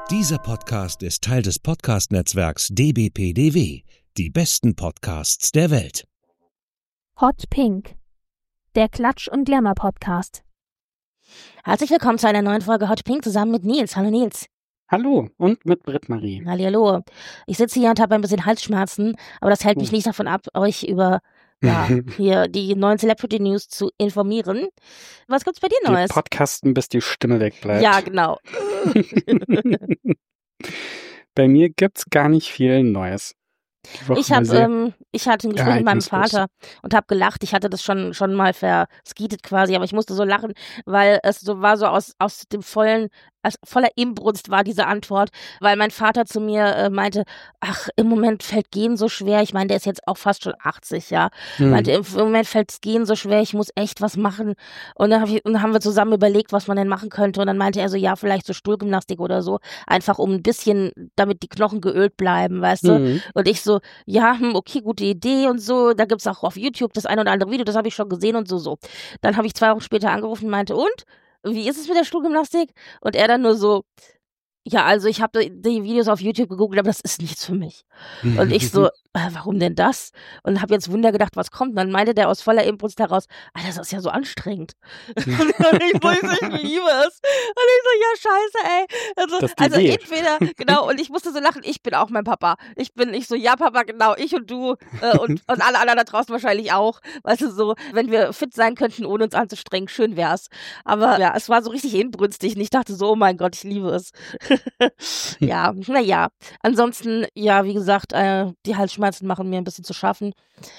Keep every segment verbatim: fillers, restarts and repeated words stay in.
Dieser Podcast ist Teil des Podcast-Netzwerks D B P D W, die besten Podcasts der Welt. Hot Pink, der Klatsch- und Glamour-Podcast. Herzlich willkommen zu einer neuen Folge Hot Pink zusammen mit Nils. Hallo Nils. Hallo und mit Britt-Marie. Hallihallo. Ich sitze hier und habe ein bisschen Halsschmerzen, aber das hält mich nicht davon ab, euch über ja, hier die neuen Celebrity News zu informieren. Was gibt's bei dir Neues? Wir podcasten, bis die Stimme wegbleibt. Ja, genau. Bei mir gibt's gar nicht viel Neues. Ich habe, ähm, ich hatte ein Gespräch mit meinem ereignislos. Vater und habe gelacht. Ich hatte das schon schon mal verskietet quasi, aber ich musste so lachen, weil es so war so aus aus dem vollen, aus voller Inbrunst war diese Antwort, weil mein Vater zu mir äh, meinte, ach, im Moment fällt Gehen so schwer. Ich meine, der ist jetzt auch fast schon achtzig, ja. Hm. Meinte, im Moment fällt Gehen so schwer. Ich muss echt was machen. Und dann, hab ich, und dann haben wir zusammen überlegt, was man denn machen könnte. Und dann meinte er so, ja, vielleicht so Stuhlgymnastik oder so, einfach um ein bisschen, damit die Knochen geölt bleiben, weißt du. Mhm. Und ich so, ja, hm, okay, gute Idee und so. Da gibt's auch auf YouTube das eine oder andere Video, das habe ich schon gesehen und so, so. Dann habe ich zwei Wochen später angerufen und meinte, und? Wie ist es mit der Stuhlgymnastik? Und er dann nur so, ja, also ich habe die Videos auf YouTube gegoogelt, aber das ist nichts für mich. Und ich so, äh, warum denn das? Und habe jetzt Wunder gedacht, was kommt. Und dann meinte der aus voller Impuls heraus, ah, das ist ja so anstrengend. Und ich so, ich liebe es. Und ich so, ja, scheiße, ey. Also, Das ist die also Idee. entweder, genau, und ich musste so lachen, ich bin auch mein Papa. Ich bin, ich so, ja, Papa, genau, ich und du äh, und, und alle anderen da draußen wahrscheinlich auch. Weißt du, so, wenn wir fit sein könnten, ohne uns anzustrengen, schön wär's. Aber ja, es war so richtig inbrünstig und ich dachte so, oh mein Gott, ich liebe es. Ja, naja. Ansonsten, ja, wie gesagt, äh, die Halsschmerzen machen mir ein bisschen zu schaffen.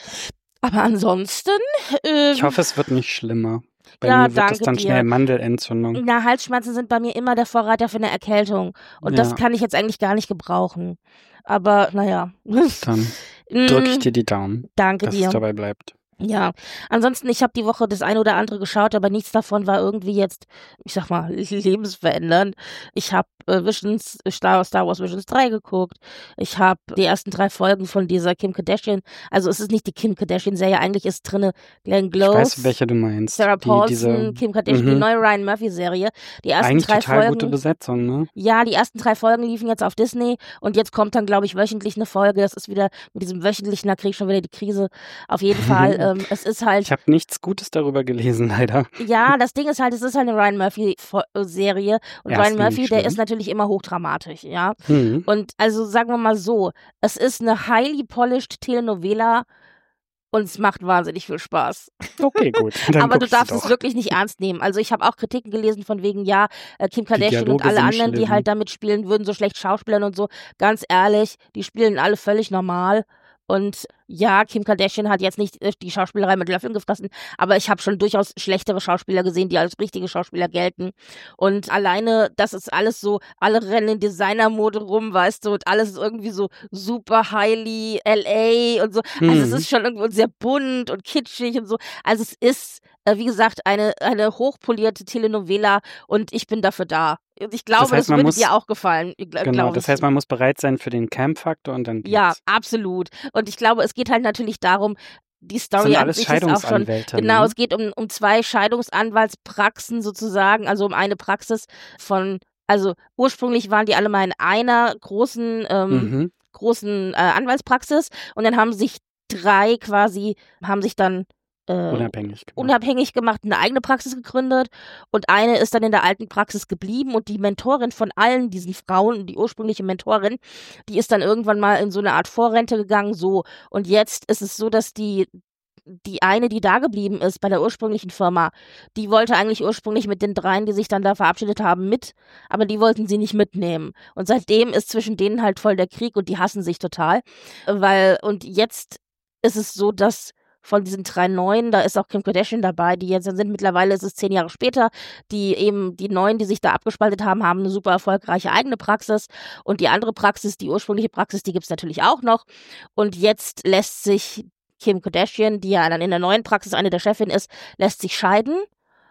Aber ansonsten. Äh, Ich hoffe, es wird nicht schlimmer. Bei Ja, mir wird es danke dann dir. schnell Mandelentzündung. Na, Halsschmerzen sind bei mir immer der Vorreiter für eine Erkältung. Und das Ja. kann ich jetzt eigentlich gar nicht gebrauchen. Aber naja. Dann drücke ich dir die Daumen, Danke dass dir. es dabei bleibt. Ja, ansonsten, ich habe die Woche das eine oder andere geschaut, aber nichts davon war irgendwie jetzt, ich sag mal, lebensverändernd. Ich habe äh, Visions, Star, Star Wars Visions drei geguckt. Ich habe die ersten drei Folgen von dieser Kim Kardashian, also es ist nicht die Kim Kardashian-Serie, eigentlich ist drinne Glenn Ich Close, weiß, welche du meinst. Sarah Die, Paulson, diese, Kim Kardashian, die Mhm. neue Ryan Murphy-Serie. Die ersten eigentlich drei total Folgen. gute Besetzung, ne? Ja, die ersten drei Folgen liefen jetzt auf Disney und jetzt kommt dann, glaube ich, wöchentlich eine Folge. Das ist wieder mit diesem wöchentlichen, da krieg ich schon wieder die Krise. Auf jeden Fall, ähm, es ist halt, Ich habe nichts Gutes darüber gelesen, leider. ja, das Ding ist halt, es ist halt eine Ryan Murphy-Serie und Ja, Ryan ist nicht Murphy, der schlimm. ist natürlich immer hochdramatisch, ja. Mhm. Und also sagen wir mal so, es ist eine highly polished Telenovela und es macht wahnsinnig viel Spaß. Okay, gut. Dann Aber guck du ich sie darfst es doch. wirklich nicht ernst nehmen. Also ich habe auch Kritiken gelesen von wegen, ja, äh, Kim Kardashian und Dialoge alle sind anderen, die schlimm. halt damit spielen, würden so schlecht schauspielern und so. Ganz ehrlich, die spielen alle völlig normal. Und ja, Kim Kardashian hat jetzt nicht äh, die Schauspielerei mit Löffeln gefressen, aber ich habe schon durchaus schlechtere Schauspieler gesehen, die als richtige Schauspieler gelten. Und alleine, das ist alles so, alle rennen in Designermode rum, weißt du, und alles ist irgendwie so super highly L A und so. Also es Mhm. ist schon irgendwo sehr bunt und kitschig und so. Also es ist, äh, wie gesagt, eine, eine hochpolierte Telenovela und ich bin dafür da. Und ich glaube, das, heißt, man würde muss- dir auch gefallen. gl- Genau, glaub das ich. heißt, man muss bereit sein für den Camp-Faktor und dann geht's. Ja, absolut. Und ich glaube, es geht halt natürlich darum, die Das Story sind an alles sich ist auch schon, Scheidungsanwälte. genau, ne? es geht um, um zwei Scheidungsanwaltspraxen sozusagen, also um eine Praxis von, also ursprünglich waren die alle mal in einer großen, ähm, Mhm. großen äh, Anwaltspraxis und dann haben sich drei quasi, haben sich dann äh, Unabhängig gemacht. unabhängig gemacht, eine eigene Praxis gegründet und eine ist dann in der alten Praxis geblieben und die Mentorin von allen diesen Frauen, die ursprüngliche Mentorin, die ist dann irgendwann mal in so eine Art Vorrente gegangen, so. Und jetzt ist es so, dass die die eine, die da geblieben ist bei der ursprünglichen Firma, die wollte eigentlich ursprünglich mit den dreien, die sich dann da verabschiedet haben, mit, aber die wollten sie nicht mitnehmen. Und seitdem ist zwischen denen halt voll der Krieg und die hassen sich total, weil, und jetzt ist es so, dass von diesen drei Neuen, da ist auch Kim Kardashian dabei, die jetzt sind, mittlerweile ist es zehn Jahre später, die eben, die Neuen, die sich da abgespaltet haben, haben eine super erfolgreiche eigene Praxis und die andere Praxis, die ursprüngliche Praxis, die gibt's natürlich auch noch und jetzt lässt sich Kim Kardashian, die ja dann in der neuen Praxis eine der Chefin ist, lässt sich scheiden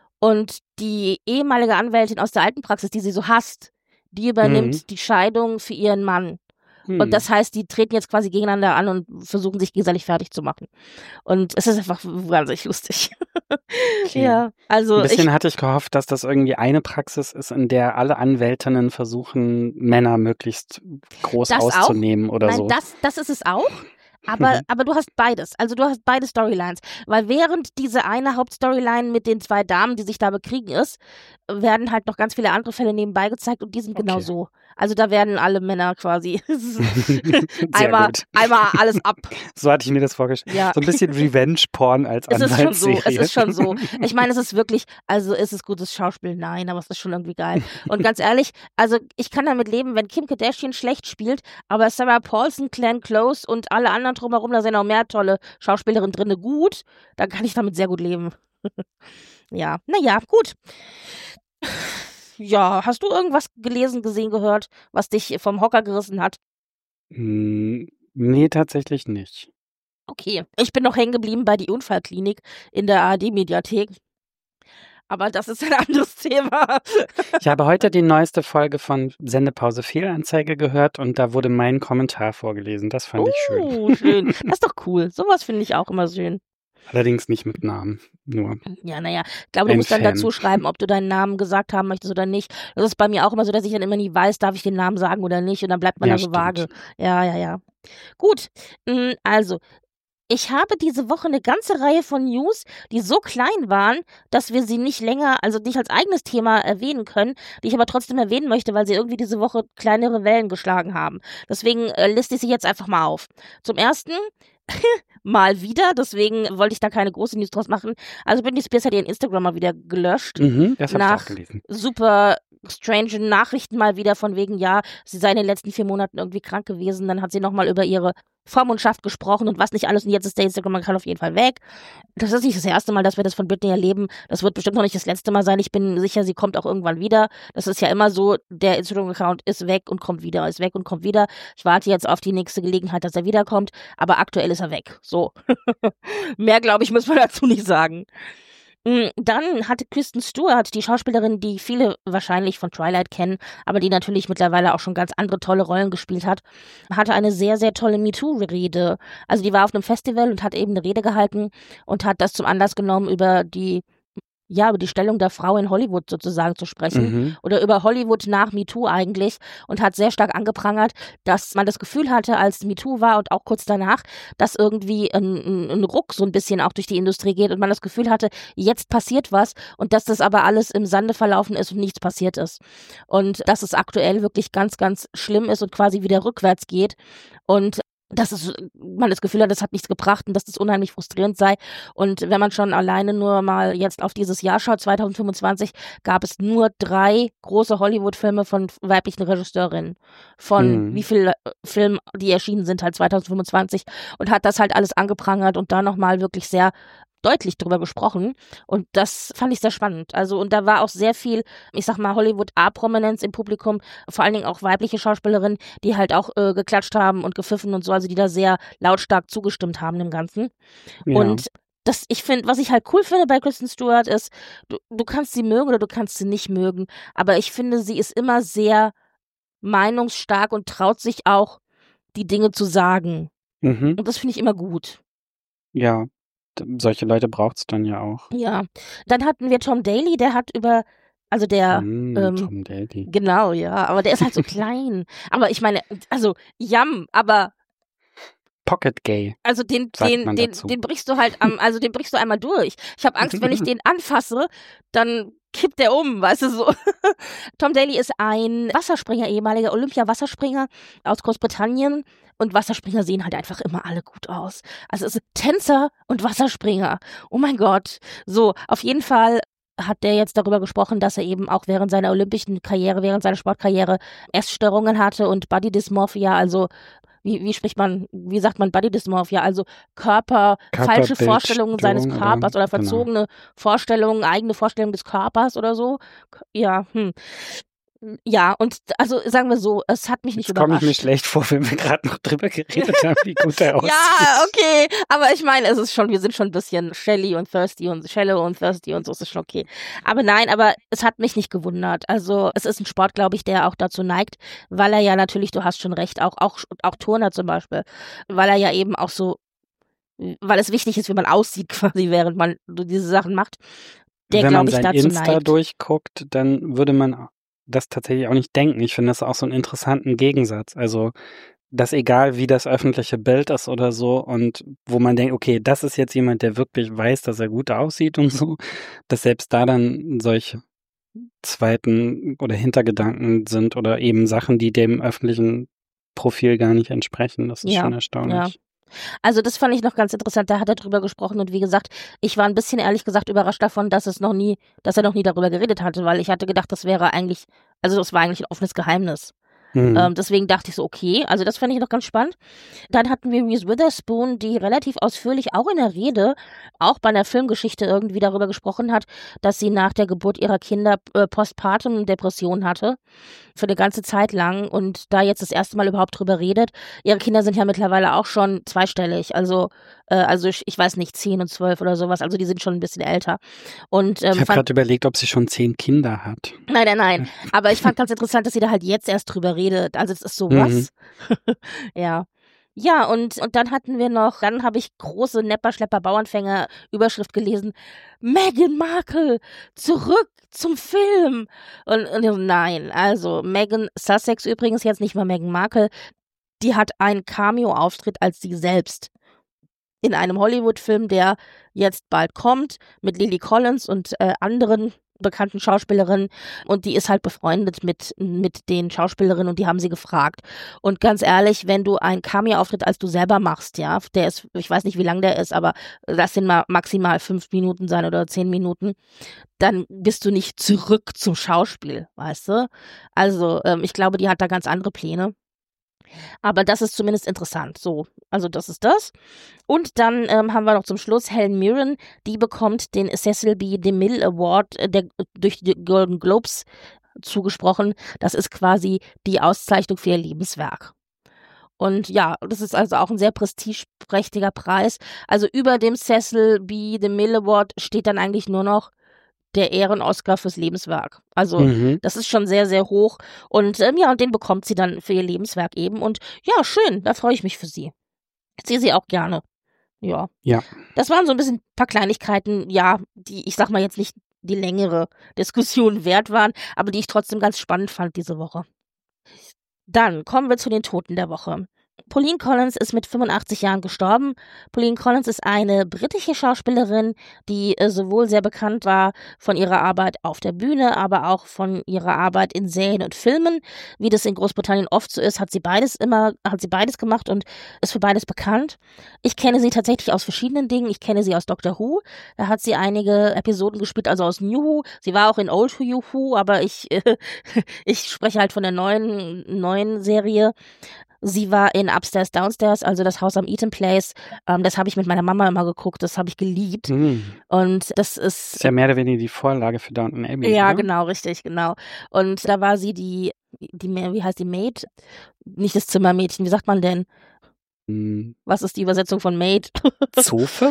und die ehemalige Anwältin aus der alten Praxis, die sie so hasst, die übernimmt Mhm. die Scheidung für ihren Mann. Hm. Und das heißt, die treten jetzt quasi gegeneinander an und versuchen sich gegenseitig fertig zu machen. Und es ist einfach wahnsinnig lustig. Okay. Ja, also Ein bisschen ich, hatte ich gehofft, dass das irgendwie eine Praxis ist, in der alle Anwältinnen versuchen, Männer möglichst groß Das auch? auszunehmen oder nein, so. das, das ist es auch. Aber, Mhm. aber du hast beides. Also du hast beide Storylines. Weil während diese eine Hauptstoryline mit den zwei Damen, die sich da bekriegen ist, werden halt noch ganz viele andere Fälle nebenbei gezeigt und die sind genau Okay. so. Also da werden alle Männer quasi Sehr einmal, gut. einmal alles ab. So hatte ich mir das vorgestellt. Ja. So ein bisschen Revenge-Porn als Es ist schon so, Anwaltsserie. es ist schon so. Ich meine, es ist wirklich, also ist es gutes Schauspiel? Nein, aber es ist schon irgendwie geil. Und ganz ehrlich, also ich kann damit leben, wenn Kim Kardashian schlecht spielt, aber Sarah Paulson, Glenn Close und alle anderen drumherum, da sind auch mehr tolle Schauspielerinnen drin, gut, dann kann ich damit sehr gut leben. Ja, naja, gut. Ja, hast du irgendwas gelesen, gesehen, gehört, was dich vom Hocker gerissen hat? Hm, nee, tatsächlich nicht. Okay, ich bin noch hängen geblieben bei die Unfallklinik in der A R D-Mediathek. Aber das ist ein anderes Thema. Ich habe heute die neueste Folge von Sendepause Fehlanzeige gehört und da wurde mein Kommentar vorgelesen. Das fand ich schön. Oh, schön. Das ist doch cool. Sowas finde ich auch immer schön. Allerdings nicht mit Namen, nur. Ja, naja, ich glaube, du Ein musst dann Fan. dazu schreiben, ob du deinen Namen gesagt haben möchtest oder nicht. Das ist bei mir auch immer so, dass ich dann immer nie weiß, darf ich den Namen sagen oder nicht. Und dann bleibt man Ja, da so stimmt. vage. Ja, ja, ja. Gut, mm, also, ich habe diese Woche eine ganze Reihe von News, die so klein waren, dass wir sie nicht länger, also nicht als eigenes Thema erwähnen können, die ich aber trotzdem erwähnen möchte, weil sie irgendwie diese Woche kleinere Wellen geschlagen haben. Deswegen äh, liste ich sie jetzt einfach mal auf. Zum ersten, mal wieder, deswegen wollte ich da keine große News draus machen. Also Britney Spears hat ihren Instagram mal wieder gelöscht. Mhm, das habe ich Nach auch gelesen. super strange Nachrichten mal wieder von wegen, ja, sie sei in den letzten vier Monaten irgendwie krank gewesen. Dann hat sie nochmal über ihre Vormundschaft gesprochen und was nicht alles. Und jetzt ist der Instagram-Account auf jeden Fall weg. Das ist nicht das erste Mal, dass wir das von Britney erleben. Das wird bestimmt noch nicht das letzte Mal sein. Ich bin sicher, sie kommt auch irgendwann wieder. Das ist ja immer so, der Instagram-Account ist weg und kommt wieder, ist weg und kommt wieder. Ich warte jetzt auf die nächste Gelegenheit, dass er wiederkommt. Aber aktuell ist er weg. So. Mehr, glaube ich, muss man dazu nicht sagen. Dann hatte Kristen Stewart, die Schauspielerin, die viele wahrscheinlich von Twilight kennen, aber die natürlich mittlerweile auch schon ganz andere tolle Rollen gespielt hat, hatte eine sehr, sehr tolle MeToo-Rede. Also die war auf einem Festival und hat eben eine Rede gehalten und hat das zum Anlass genommen, über die ja, über die Stellung der Frau in Hollywood sozusagen zu sprechen Mhm. oder über Hollywood nach MeToo eigentlich und hat sehr stark angeprangert, dass man das Gefühl hatte, als MeToo war und auch kurz danach, dass irgendwie ein, ein, ein Ruck so ein bisschen auch durch die Industrie geht und man das Gefühl hatte, jetzt passiert was und dass das aber alles im Sande verlaufen ist und nichts passiert ist. Und dass es aktuell wirklich ganz, ganz schlimm ist und quasi wieder rückwärts geht und dass es, man das Gefühl hat, das hat nichts gebracht und dass das unheimlich frustrierend sei. Und wenn man schon alleine nur mal jetzt auf dieses Jahr schaut, zwanzig fünfundzwanzig, gab es nur drei große Hollywood-Filme von weiblichen Regisseurinnen. Von Mhm. wie viel Filmen, die erschienen sind, halt zwanzig fünfundzwanzig und hat das halt alles angeprangert und da nochmal wirklich sehr deutlich drüber gesprochen und das fand ich sehr spannend. Also und da war auch sehr viel, ich sag mal, Hollywood-A-Prominenz im Publikum, vor allen Dingen auch weibliche Schauspielerinnen, die halt auch äh, geklatscht haben und gepfiffen und so, also die da sehr lautstark zugestimmt haben dem Ganzen. Ja. Und das, ich finde, was ich halt cool finde bei Kristen Stewart ist, du, du kannst sie mögen oder du kannst sie nicht mögen, aber ich finde, sie ist immer sehr meinungsstark und traut sich auch, die Dinge zu sagen. Mhm. Und das finde ich immer gut. Ja, d- solche Leute braucht es dann ja auch. Ja, dann hatten wir Tom Daly, der hat über, also der, Mm, ähm, Tom Daly. genau, ja, aber der ist halt so klein. Aber ich meine, also, jam, aber, Pocket Gay. also den, Sagt den, man den, dazu. den brichst du halt am, also den brichst du einmal durch. Ich habe Angst, wenn ich den anfasse, dann kippt der um, weißt du so. Tom Daly ist ein Wasserspringer, ehemaliger Olympia-Wasserspringer aus Großbritannien. Und Wasserspringer sehen halt einfach immer alle gut aus. Also es ist Tänzer und Wasserspringer. Oh mein Gott. So, auf jeden Fall hat der jetzt darüber gesprochen, dass er eben auch während seiner olympischen Karriere, während seiner Sportkarriere Essstörungen hatte und Body Dysmorphia, also wie, wie spricht man, wie sagt man Body Dysmorphia, also Körper, falsche Vorstellungen seines Körperbildstörung Körpers oder- oder verzogene Vorstellungen, eigene Vorstellungen des Körpers oder so. Ja, hm. Ja, und also sagen wir so, es hat mich nicht Jetzt komme überrascht. ich mir schlecht vor, wenn wir gerade noch drüber geredet haben, wie gut er aussieht. Ja, okay, aber ich meine, es ist schon, wir sind schon ein bisschen Shelly und Thirsty und Shallow und Thirsty und so, ist es schon okay. Aber nein, aber es hat mich nicht gewundert. Also es ist ein Sport, glaube ich, der auch dazu neigt, weil er ja natürlich, du hast schon recht, auch, auch, auch Turner zum Beispiel, weil er ja eben auch so, weil es wichtig ist, wie man aussieht quasi, während man diese Sachen macht, der, Wenn man glaube ich, sein dazu Insta neigt. durchguckt, dann würde man das tatsächlich auch nicht denken. Ich finde das auch so einen interessanten Gegensatz. Also, dass egal wie das öffentliche Bild ist oder so und wo man denkt, okay, das ist jetzt jemand, der wirklich weiß, dass er gut aussieht und so, dass selbst da dann solche zweiten oder Hintergedanken sind oder eben Sachen, die dem öffentlichen Profil gar nicht entsprechen. Das ist Ja, schon erstaunlich. ja. Also das fand ich noch ganz interessant, da hat er drüber gesprochen und wie gesagt, ich war ein bisschen ehrlich gesagt überrascht davon, dass es noch nie, dass er noch nie darüber geredet hatte, weil ich hatte gedacht, das wäre eigentlich, also das war eigentlich ein offenes Geheimnis. Mhm. Ähm, deswegen dachte ich so, okay, also das fand ich noch ganz spannend. Dann hatten wir Reese Witherspoon, die relativ ausführlich auch in der Rede, auch bei einer Filmgeschichte irgendwie darüber gesprochen hat, dass sie nach der Geburt ihrer Kinder äh, postpartum Depression hatte, für eine ganze Zeit lang und da jetzt das erste Mal überhaupt drüber redet. Ihre Kinder sind ja mittlerweile auch schon zweistellig, also äh, also ich, ich weiß nicht, zehn und zwölf oder sowas, also die sind schon ein bisschen älter. Und, ähm, ich habe fand- gerade überlegt, ob sie schon zehn Kinder hat. Nein, nein, nein. Aber ich fand ganz interessant, dass sie da halt jetzt erst drüber redet. Also es ist so Mhm. was. Ja. Ja, und, und dann hatten wir noch, dann habe ich große Nepper, Schlepper, Bauernfänger Überschrift gelesen. Meghan Markle, zurück zum Film. Und, und ich so, nein, also Meghan Sussex übrigens, jetzt nicht mal Meghan Markle, die hat einen Cameo-Auftritt als sie selbst. In einem Hollywood-Film, der jetzt bald kommt, mit Lily Collins und äh, anderen bekannten Schauspielerinnen und die ist halt befreundet mit, mit den Schauspielerinnen und die haben sie gefragt. Und ganz ehrlich, wenn du einen Cameo-Auftritt als du selber machst, ja, der ist, ich weiß nicht, wie lang der ist, aber das sind mal maximal fünf Minuten sein oder zehn Minuten, dann bist du nicht zurück zum Schauspiel, weißt du? Also ähm, ich glaube, die hat da ganz andere Pläne. Aber das ist zumindest interessant. So, also das ist das. Und dann ähm, haben wir noch zum Schluss Helen Mirren, die bekommt den Cecil B. DeMille Award äh, der, durch die Golden Globes zugesprochen. Das ist quasi die Auszeichnung für ihr Lebenswerk. Und ja, das ist also auch ein sehr prestigeträchtiger Preis. Also über dem Cecil B. DeMille Award steht dann eigentlich nur noch der Ehren-Oscar fürs Lebenswerk. Also Mhm. das ist schon sehr, sehr hoch. Und ähm, ja, und den bekommt sie dann für ihr Lebenswerk eben. Und ja, schön, da freue ich mich für sie. Ich sehe sie auch gerne. Ja. Ja. Das waren so ein bisschen ein paar Kleinigkeiten, ja, die, ich sag mal jetzt nicht die längere Diskussion wert waren, aber die ich trotzdem ganz spannend fand diese Woche. Dann kommen wir zu den Toten der Woche. Pauline Collins ist mit fünfundachtzig Jahren gestorben. Pauline Collins ist eine britische Schauspielerin, die äh, sowohl sehr bekannt war von ihrer Arbeit auf der Bühne, aber auch von ihrer Arbeit in Serien und Filmen. Wie das in Großbritannien oft so ist, hat sie beides immer, hat sie beides gemacht und ist für beides bekannt. Ich kenne sie tatsächlich aus verschiedenen Dingen. Ich kenne sie aus Doctor Who. Da hat sie einige Episoden gespielt, also aus New Who. Sie war auch in Old Who, aber ich, äh, ich spreche halt von der neuen, neuen Serie. Sie war in Upstairs, Downstairs, also das Haus am Eaton Place. Ähm, das habe ich mit meiner Mama immer geguckt, das habe ich geliebt. Mhm. Und das ist... Ist ja mehr oder weniger die Vorlage für Downton Abbey, Ja, oder? genau, richtig, genau. Und da war sie die, die, wie heißt die Maid? Nicht das Zimmermädchen, wie sagt man denn? Hm. Was ist die Übersetzung von Maid? Zofe?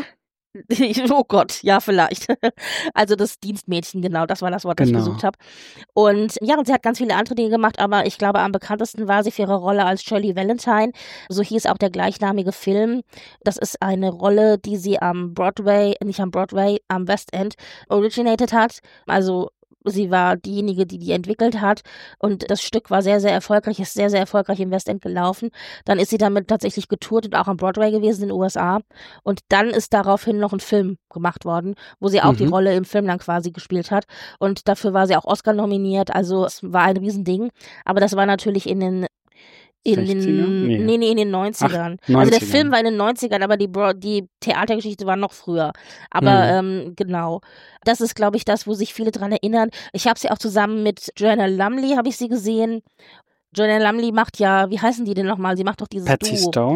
Oh Gott, ja, vielleicht. Also das Dienstmädchen, genau, das war das Wort, das Genau. ich gesucht habe. Und ja, und sie hat ganz viele andere Dinge gemacht, aber ich glaube, am bekanntesten war sie für ihre Rolle als Shirley Valentine. So hieß auch der gleichnamige Film. Das ist eine Rolle, die sie am Broadway, nicht am Broadway, am West End originated hat. Also sie war diejenige, die die entwickelt hat und das Stück war sehr, sehr erfolgreich, ist sehr, sehr erfolgreich im West End gelaufen. Dann ist sie damit tatsächlich getourt und auch am Broadway gewesen in den U S A und dann ist daraufhin noch ein Film gemacht worden, wo sie auch Mhm. die Rolle im Film dann quasi gespielt hat und dafür war sie auch Oscar nominiert, also es war ein Riesending, aber das war natürlich in den in den, sechziger? Nee. nee, nee, in den neunzigern. Ach, Also der neunzigern. Film war in den neunzigern, aber die, Bro- die Theatergeschichte war noch früher. Aber Mhm. ähm, genau, das ist, glaube ich, das, wo sich viele dran erinnern. Ich habe sie auch zusammen mit Joanna Lumley, habe ich sie gesehen. Joanna Lumley macht ja, wie heißen die denn nochmal? Sie macht doch dieses Patsy Duo. Stone?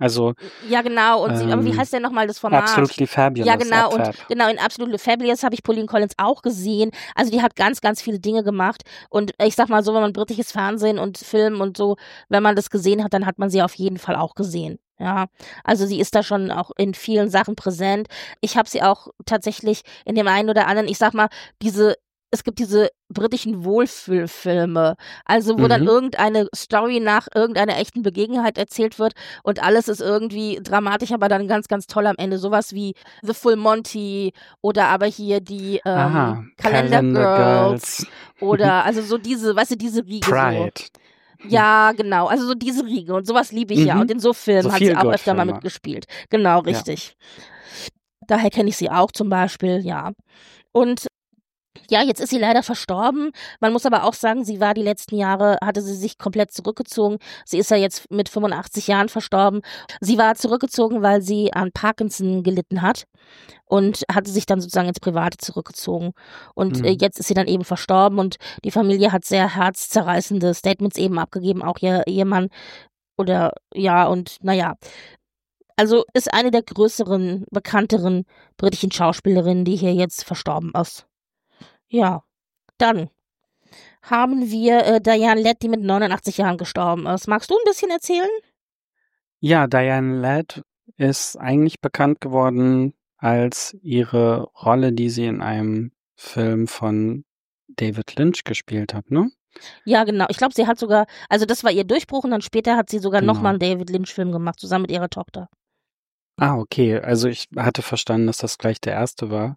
Also ja, genau. Und sie, ähm, aber wie heißt denn nochmal das Format? Absolutely Fabulous. Ja, genau. Ab, Und ab. genau, in Absolutely Fabulous habe ich Pauline Collins auch gesehen. Also die hat ganz, ganz viele Dinge gemacht. Und ich sag mal so, wenn man britisches Fernsehen und Film und so, wenn man das gesehen hat, dann hat man sie auf jeden Fall auch gesehen. Ja, also sie ist da schon auch in vielen Sachen präsent. Ich habe sie auch tatsächlich in dem einen oder anderen, ich sag mal, diese es gibt diese britischen Wohlfühlfilme, also wo mhm. dann irgendeine Story nach irgendeiner echten Begebenheit erzählt wird und alles ist irgendwie dramatisch, aber dann ganz, ganz toll am Ende. Sowas wie The Full Monty oder aber hier die ähm, Aha, Calendar, Calendar Girls, Girls oder also so diese, weißt du, diese Riege. Pride. So. Ja, genau, also so diese Riege und sowas liebe ich mhm. ja und in so Filmen so hat sie auch öfter mal mitgespielt. Genau, richtig. Ja. Daher kenne ich sie auch zum Beispiel, ja. Und ja, jetzt ist sie leider verstorben. Man muss aber auch sagen, sie war die letzten Jahre, hatte sie sich komplett zurückgezogen. Sie ist ja jetzt mit fünfundachtzig Jahren verstorben. Sie war zurückgezogen, weil sie an Parkinson gelitten hat und hatte sich dann sozusagen ins Private zurückgezogen. Und mhm. äh, jetzt ist sie dann eben verstorben und die Familie hat sehr herzzerreißende Statements eben abgegeben, auch ihr Ehemann oder ja und naja. Also ist eine der größeren, bekannteren britischen Schauspielerinnen, die hier jetzt verstorben ist. Ja, dann haben wir äh, Diane Ladd, die mit neunundachtzig Jahren gestorben ist. Magst du ein bisschen erzählen? Ja, Diane Ladd ist eigentlich bekannt geworden als ihre Rolle, die sie in einem Film von David Lynch gespielt hat, ne? Ja, genau. Ich glaube, sie hat sogar, also das war ihr Durchbruch und dann später hat sie sogar Genau. nochmal einen David Lynch-Film gemacht, zusammen mit ihrer Tochter. Ah, okay. Also ich hatte verstanden, dass das gleich der erste war.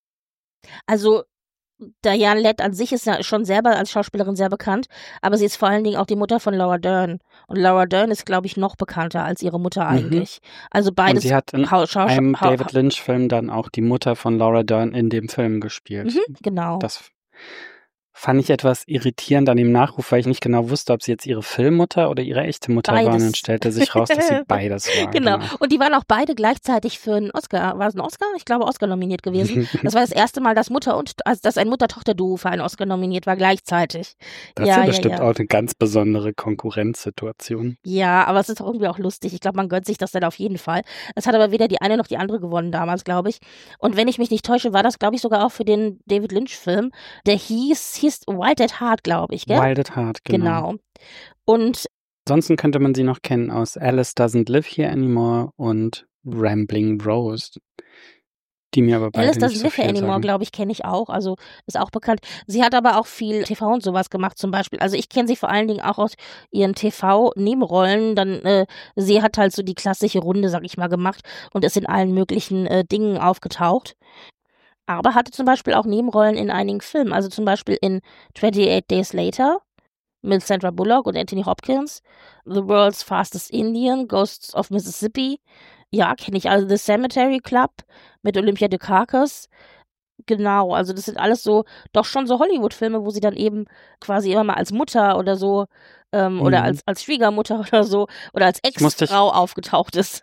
Also Diane Ladd an sich ist ja schon selber als Schauspielerin sehr bekannt, aber sie ist vor allen Dingen auch die Mutter von Laura Dern. Und Laura Dern ist, glaube ich, noch bekannter als ihre Mutter eigentlich. Mhm. Also beides. Und sie hat in Schau- Schau- einem Schau- David Lynch-Film dann auch die Mutter von Laura Dern in dem Film gespielt. Mhm, genau. Das fand ich etwas irritierend an dem Nachruf, weil ich nicht genau wusste, ob sie jetzt ihre Filmmutter oder ihre echte Mutter beides. waren und stellte sich raus, dass sie beides waren. Genau. genau. Und die waren auch beide gleichzeitig für einen Oscar, war es ein Oscar? Ich glaube Oscar nominiert gewesen. Das war das erste Mal, dass Mutter und also dass ein Mutter-Tochter-Duo für einen Oscar nominiert war gleichzeitig. Das ja, ist ja ja, bestimmt ja. auch eine ganz besondere Konkurrenzsituation. Ja, aber es ist auch irgendwie auch lustig. Ich glaube, man gönnt sich das dann auf jeden Fall. Es hat aber weder die eine noch die andere gewonnen damals, glaube ich. Und wenn ich mich nicht täusche, war das, glaube ich, sogar auch für den David Lynch-Film. Der hieß, hieß Wild at Heart, glaube ich, gell? Wild at Heart, genau. Genau. Und ansonsten könnte man sie noch kennen aus Alice Doesn't Live Here Anymore und Rambling Rose, die mir aber beide Alice nicht Doesn't so Live Here viel Anymore, sagen. glaube ich, kenne ich auch. Also ist auch bekannt. Sie hat aber auch viel T V und sowas gemacht zum Beispiel. Also ich kenne sie vor allen Dingen auch aus ihren T V-Nebenrollen. Dann äh, sie hat halt so die klassische Runde, sag ich mal, gemacht und ist in allen möglichen äh, Dingen aufgetaucht. Aber hatte zum Beispiel auch Nebenrollen in einigen Filmen. Also zum Beispiel in twenty-eight Days Later mit Sandra Bullock und Anthony Hopkins. The World's Fastest Indian, Ghosts of Mississippi. Ja, kenne ich. Also The Cemetery Club mit Olympia Dukakis. Genau, also das sind alles so, doch schon so Hollywood-Filme, wo sie dann eben quasi immer mal als Mutter oder so ähm, mhm. oder als, als Schwiegermutter oder so oder als Ex-Frau aufgetaucht ist.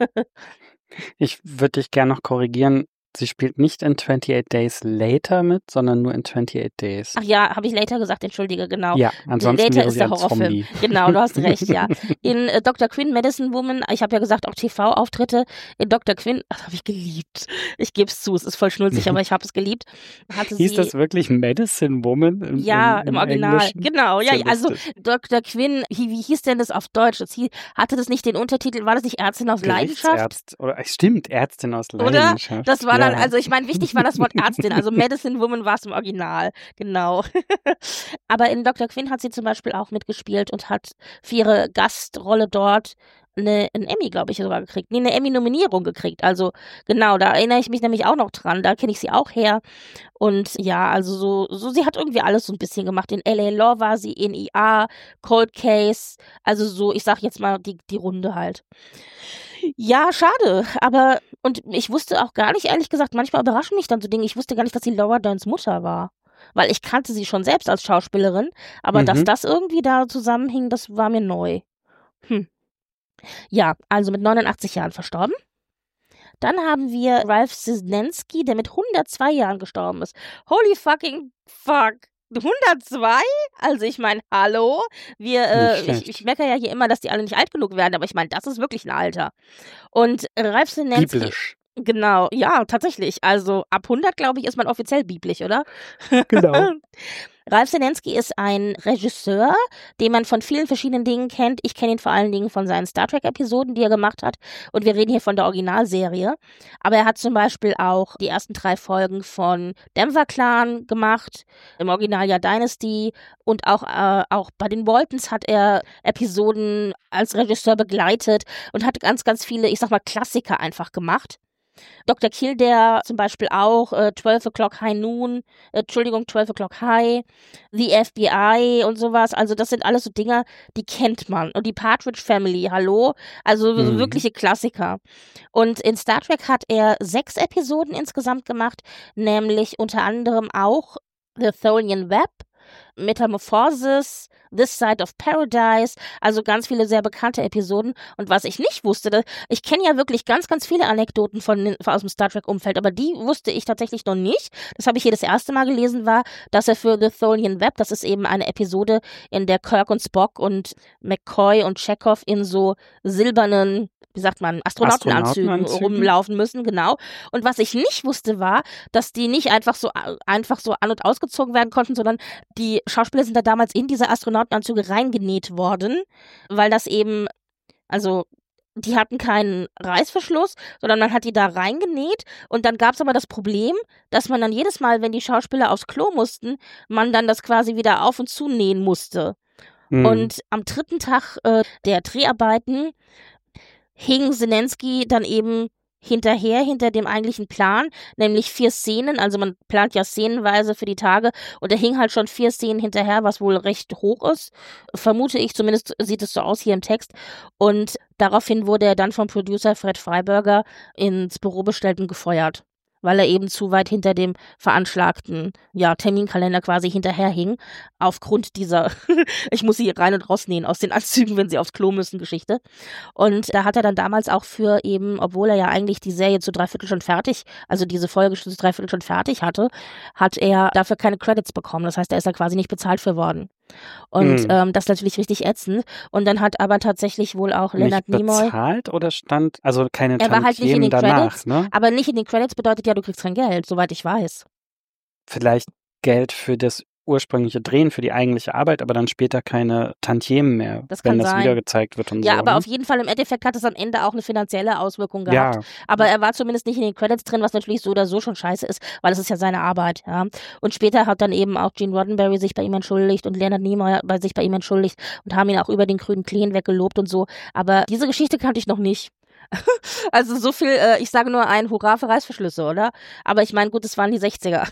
Ich würde dich gerne noch korrigieren. Sie spielt nicht in twenty-eight Days Later mit, sondern nur in twenty-eight Days. Ach ja, habe ich Later gesagt, entschuldige, genau. Ja, ansonsten Later wäre ist sie der ein Horrorfilm. Zombie. Genau, du hast recht, ja. In äh, Doktor Quinn, Medicine Woman, ich habe ja gesagt, auch T V-Auftritte. In Doktor Quinn, ach, habe ich geliebt. Ich gebe es zu, es ist voll schnulzig, aber ich habe es geliebt. Hatte Hieß sie, das wirklich Medicine Woman? Im, ja, im, im, im Original. Englischen? Genau, ja, Sehr also lustig. Doktor Quinn, wie, wie hieß denn das auf Deutsch? Das hieß, hatte das nicht den Untertitel, war das nicht Ärztin aus Leidenschaft? Gerichtsärzt- Oder, stimmt, Ärztin aus Oder? Leidenschaft. Das war dann, Ja. also ich meine, wichtig war das Wort Ärztin, also Medicine Woman war es im Original, genau. Aber in Doktor Quinn hat sie zum Beispiel auch mitgespielt und hat für ihre Gastrolle dort eine, einen Emmy, glaube ich, sogar gekriegt. Nee, eine Emmy-Nominierung gekriegt. Also genau, da erinnere ich mich nämlich auch noch dran. Da kenne ich sie auch her. Und ja, also so, so, sie hat irgendwie alles so ein bisschen gemacht. In L A Law war sie, in E R, Cold Case, also so, ich sag jetzt mal die, die Runde halt. Ja, schade, aber und ich wusste auch gar nicht, ehrlich gesagt, manchmal überraschen mich dann so Dinge, ich wusste gar nicht, dass sie Laura Derns Mutter war, weil ich kannte sie schon selbst als Schauspielerin, aber Mhm. dass das irgendwie da zusammenhing, das war mir neu. Hm. Ja, also mit neunundachtzig Jahren verstorben. Dann haben wir Ralph Sisnensky, der mit hundertzwei Jahren gestorben ist. Holy fucking fuck. hundertzwei? Also ich meine, hallo, wir, äh, ich, ich merke ja hier immer, dass die alle nicht alt genug werden, aber ich meine, das ist wirklich ein Alter. Und Ralph Senensky, Biblisch. genau, ja, tatsächlich. Also ab hundert, glaube ich, ist man offiziell biblisch, oder? Genau. Ralph Senensky ist ein Regisseur, den man von vielen verschiedenen Dingen kennt. Ich kenne ihn vor allen Dingen von seinen Star Trek-Episoden, die er gemacht hat. Und wir reden hier von der Originalserie. Aber er hat zum Beispiel auch die ersten drei Folgen von Denver Clan gemacht, im Original ja Dynasty. Und auch, äh, auch bei den Waltons hat er Episoden als Regisseur begleitet und hat ganz, ganz viele, ich sag mal, Klassiker einfach gemacht. Doktor Kildare zum Beispiel auch, äh, zwölf O'Clock High Noon, äh, Entschuldigung, zwölf O'Clock High, The F B I und sowas. Also das sind alles so Dinger, die kennt man. Und die Partridge Family, hallo? Also Mhm. wirkliche Klassiker. Und in Star Trek hat er sechs Episoden insgesamt gemacht, nämlich unter anderem auch The Tholian Web, Metamorphosis, This Side of Paradise, also ganz viele sehr bekannte Episoden. Und was ich nicht wusste, da, ich kenne ja wirklich ganz, ganz viele Anekdoten von, von aus dem Star Trek-Umfeld, aber die wusste ich tatsächlich noch nicht. Das habe ich hier das erste Mal gelesen, war, dass er für The Tholian Web, das ist eben eine Episode, in der Kirk und Spock und McCoy und Chekhov in so silbernen, wie sagt man, Astronautenanzügen, Astronautenanzügen rumlaufen müssen, genau. Und was ich nicht wusste, war, dass die nicht einfach so einfach so an- und ausgezogen werden konnten, sondern die Schauspieler sind da damals in diese Astronautenanzüge reingenäht worden, weil das eben, also die hatten keinen Reißverschluss, sondern man hat die da reingenäht und dann gab es aber das Problem, dass man dann jedes Mal, wenn die Schauspieler aufs Klo mussten, man dann das quasi wieder auf und zunähen musste. Mhm. Und am dritten Tag äh, der Dreharbeiten hing Senensky dann eben hinterher, hinter dem eigentlichen Plan, nämlich vier Szenen, also man plant ja szenenweise für die Tage und er hing halt schon vier Szenen hinterher, was wohl recht hoch ist, vermute ich, zumindest sieht es so aus hier im Text und daraufhin wurde er dann vom Producer Fred Freiberger ins Büro bestellt und gefeuert, weil er eben zu weit hinter dem veranschlagten ja, Terminkalender quasi hinterherhing, aufgrund dieser ich muss sie rein und rausnähen aus den Anzügen, wenn sie aufs Klo müssen, Geschichte. Und da hat er dann damals auch für eben, obwohl er ja eigentlich die Serie zu dreiviertel schon fertig, also diese Folge zu dreiviertel schon fertig hatte, hat er dafür keine Credits bekommen. Das heißt, er ist da quasi nicht bezahlt für worden. Und Mhm. ähm, das ist natürlich richtig ätzend. Und dann hat aber tatsächlich wohl auch Leonard Nicht Nimoy, bezahlt oder stand, also keine er war halt nicht in Tantiemen den danach, Credits, ne? aber nicht in den Credits bedeutet ja, du kriegst kein Geld, soweit ich weiß. Vielleicht Geld für das ursprüngliche Drehen, für die eigentliche Arbeit, aber dann später keine Tantiemen mehr, Das wenn kann das sein. wieder gezeigt wird und Ja, so. aber ne? auf jeden Fall im Endeffekt hat es am Ende auch eine finanzielle Auswirkung gehabt. Ja, Aber er war zumindest nicht in den Credits drin, was natürlich so oder so schon scheiße ist, weil es ist ja seine Arbeit, ja. Und später hat dann eben auch Gene Roddenberry sich bei ihm entschuldigt und Leonard Nimoy bei sich bei ihm entschuldigt und haben ihn auch über den grünen Klee hinweg gelobt und so. Aber diese Geschichte kannte ich noch nicht. Also so viel, äh, ich sage nur ein Hurra für Reißverschlüsse, oder? Aber ich meine, gut, es waren die sechziger.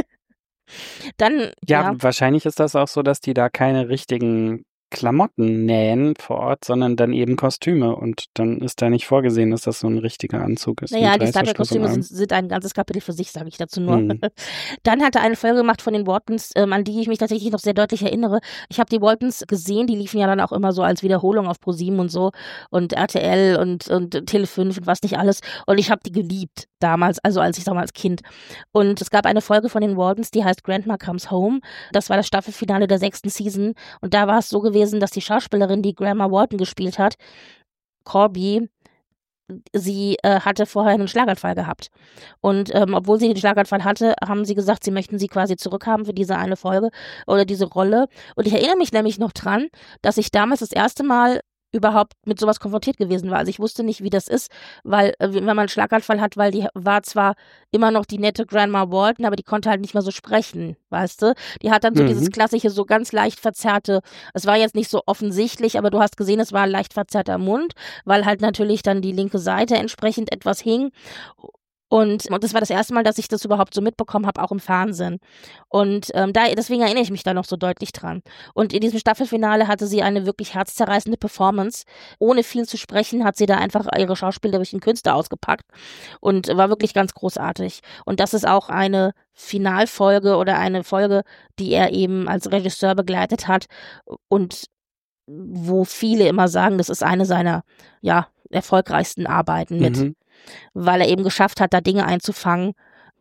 Dann, ja, ja. wahrscheinlich ist das auch so, dass die da keine richtigen Klamotten nähen vor Ort, sondern dann eben Kostüme und dann ist da nicht vorgesehen, dass das so ein richtiger Anzug ist. Naja, mit die Star Reißverschluss am Trek-Kostüme Arm. sind, sind ein ganzes Kapitel für sich, sage ich dazu nur. Hm. Dann hat er eine Folge gemacht von den Waltons, ähm, an die ich mich tatsächlich noch sehr deutlich erinnere. Ich habe die Waltons gesehen, die liefen ja dann auch immer so als Wiederholung auf ProSieben und so und R T L und, und Tele fünf und was nicht alles. Und ich habe die geliebt damals, also als ich sag mal als Kind. Und es gab eine Folge von den Waltons, die heißt Grandma Comes Home. Das war das Staffelfinale der sechsten Season. Und da war es so gewesen, dass die Schauspielerin, die Grandma Walton gespielt hat, Corby, sie äh, hatte vorher einen Schlaganfall gehabt. Und ähm, obwohl sie den Schlaganfall hatte, haben sie gesagt, sie möchten sie quasi zurückhaben für diese eine Folge oder diese Rolle. Und ich erinnere mich nämlich noch dran, dass ich damals das erste Mal überhaupt mit sowas konfrontiert gewesen war. Also ich wusste nicht, wie das ist, weil äh, wenn man einen Schlaganfall hat, weil die war zwar immer noch die nette Grandma Walton, aber die konnte halt nicht mehr so sprechen, weißt du? Die hat dann so Mhm. dieses klassische, so ganz leicht verzerrte, es war jetzt nicht so offensichtlich, aber du hast gesehen, es war ein leicht verzerrter Mund, weil halt natürlich dann die linke Seite entsprechend etwas hing. Und, und das war das erste Mal, dass ich das überhaupt so mitbekommen habe, auch im Fernsehen. Und ähm, da, deswegen erinnere ich mich da noch so deutlich dran. Und in diesem Staffelfinale hatte sie eine wirklich herzzerreißende Performance. Ohne viel zu sprechen hat sie da einfach ihre schauspielerischen Künste ausgepackt und war wirklich ganz großartig. Und das ist auch eine Finalfolge oder eine Folge, die er eben als Regisseur begleitet hat und wo viele immer sagen, das ist eine seiner, ja, erfolgreichsten Arbeiten mit. Mhm. Weil er eben geschafft hat, da Dinge einzufangen,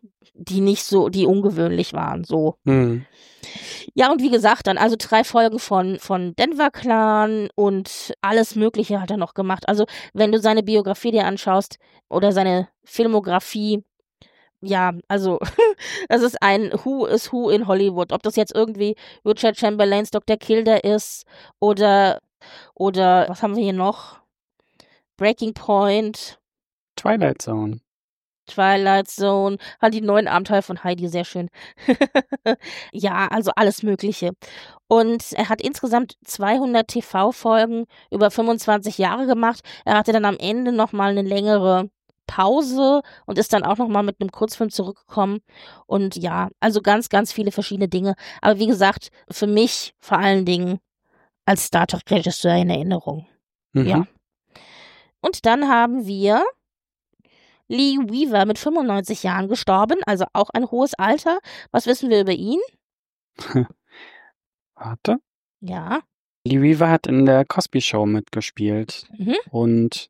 die nicht so, die ungewöhnlich waren, so. Mhm. Ja, und wie gesagt, dann also drei Folgen von, von Denver Clan und alles Mögliche hat er noch gemacht. Also, wenn du seine Biografie dir anschaust oder seine Filmografie, ja, also, das ist ein Who is Who in Hollywood. Ob das jetzt irgendwie Richard Chamberlains Doktor Kildare ist oder, oder, was haben wir hier noch? Breaking Point. Twilight Zone. Twilight Zone, halt die neuen Abenteuer von Heidi, sehr schön. Ja, also alles Mögliche. Und er hat insgesamt zweihundert T V-Folgen über fünfundzwanzig Jahre gemacht. Er hatte dann am Ende nochmal eine längere Pause und ist dann auch nochmal mit einem Kurzfilm zurückgekommen. Und ja, also ganz, ganz viele verschiedene Dinge. Aber wie gesagt, für mich vor allen Dingen als Star Trek-Regisseur in Erinnerung. Mhm. Ja. Und dann haben wir Lee Weaver mit fünfundneunzig Jahren gestorben, also auch ein hohes Alter. Was wissen wir über ihn? Warte. Ja. Lee Weaver hat in der Cosby Show mitgespielt. Mhm. Und,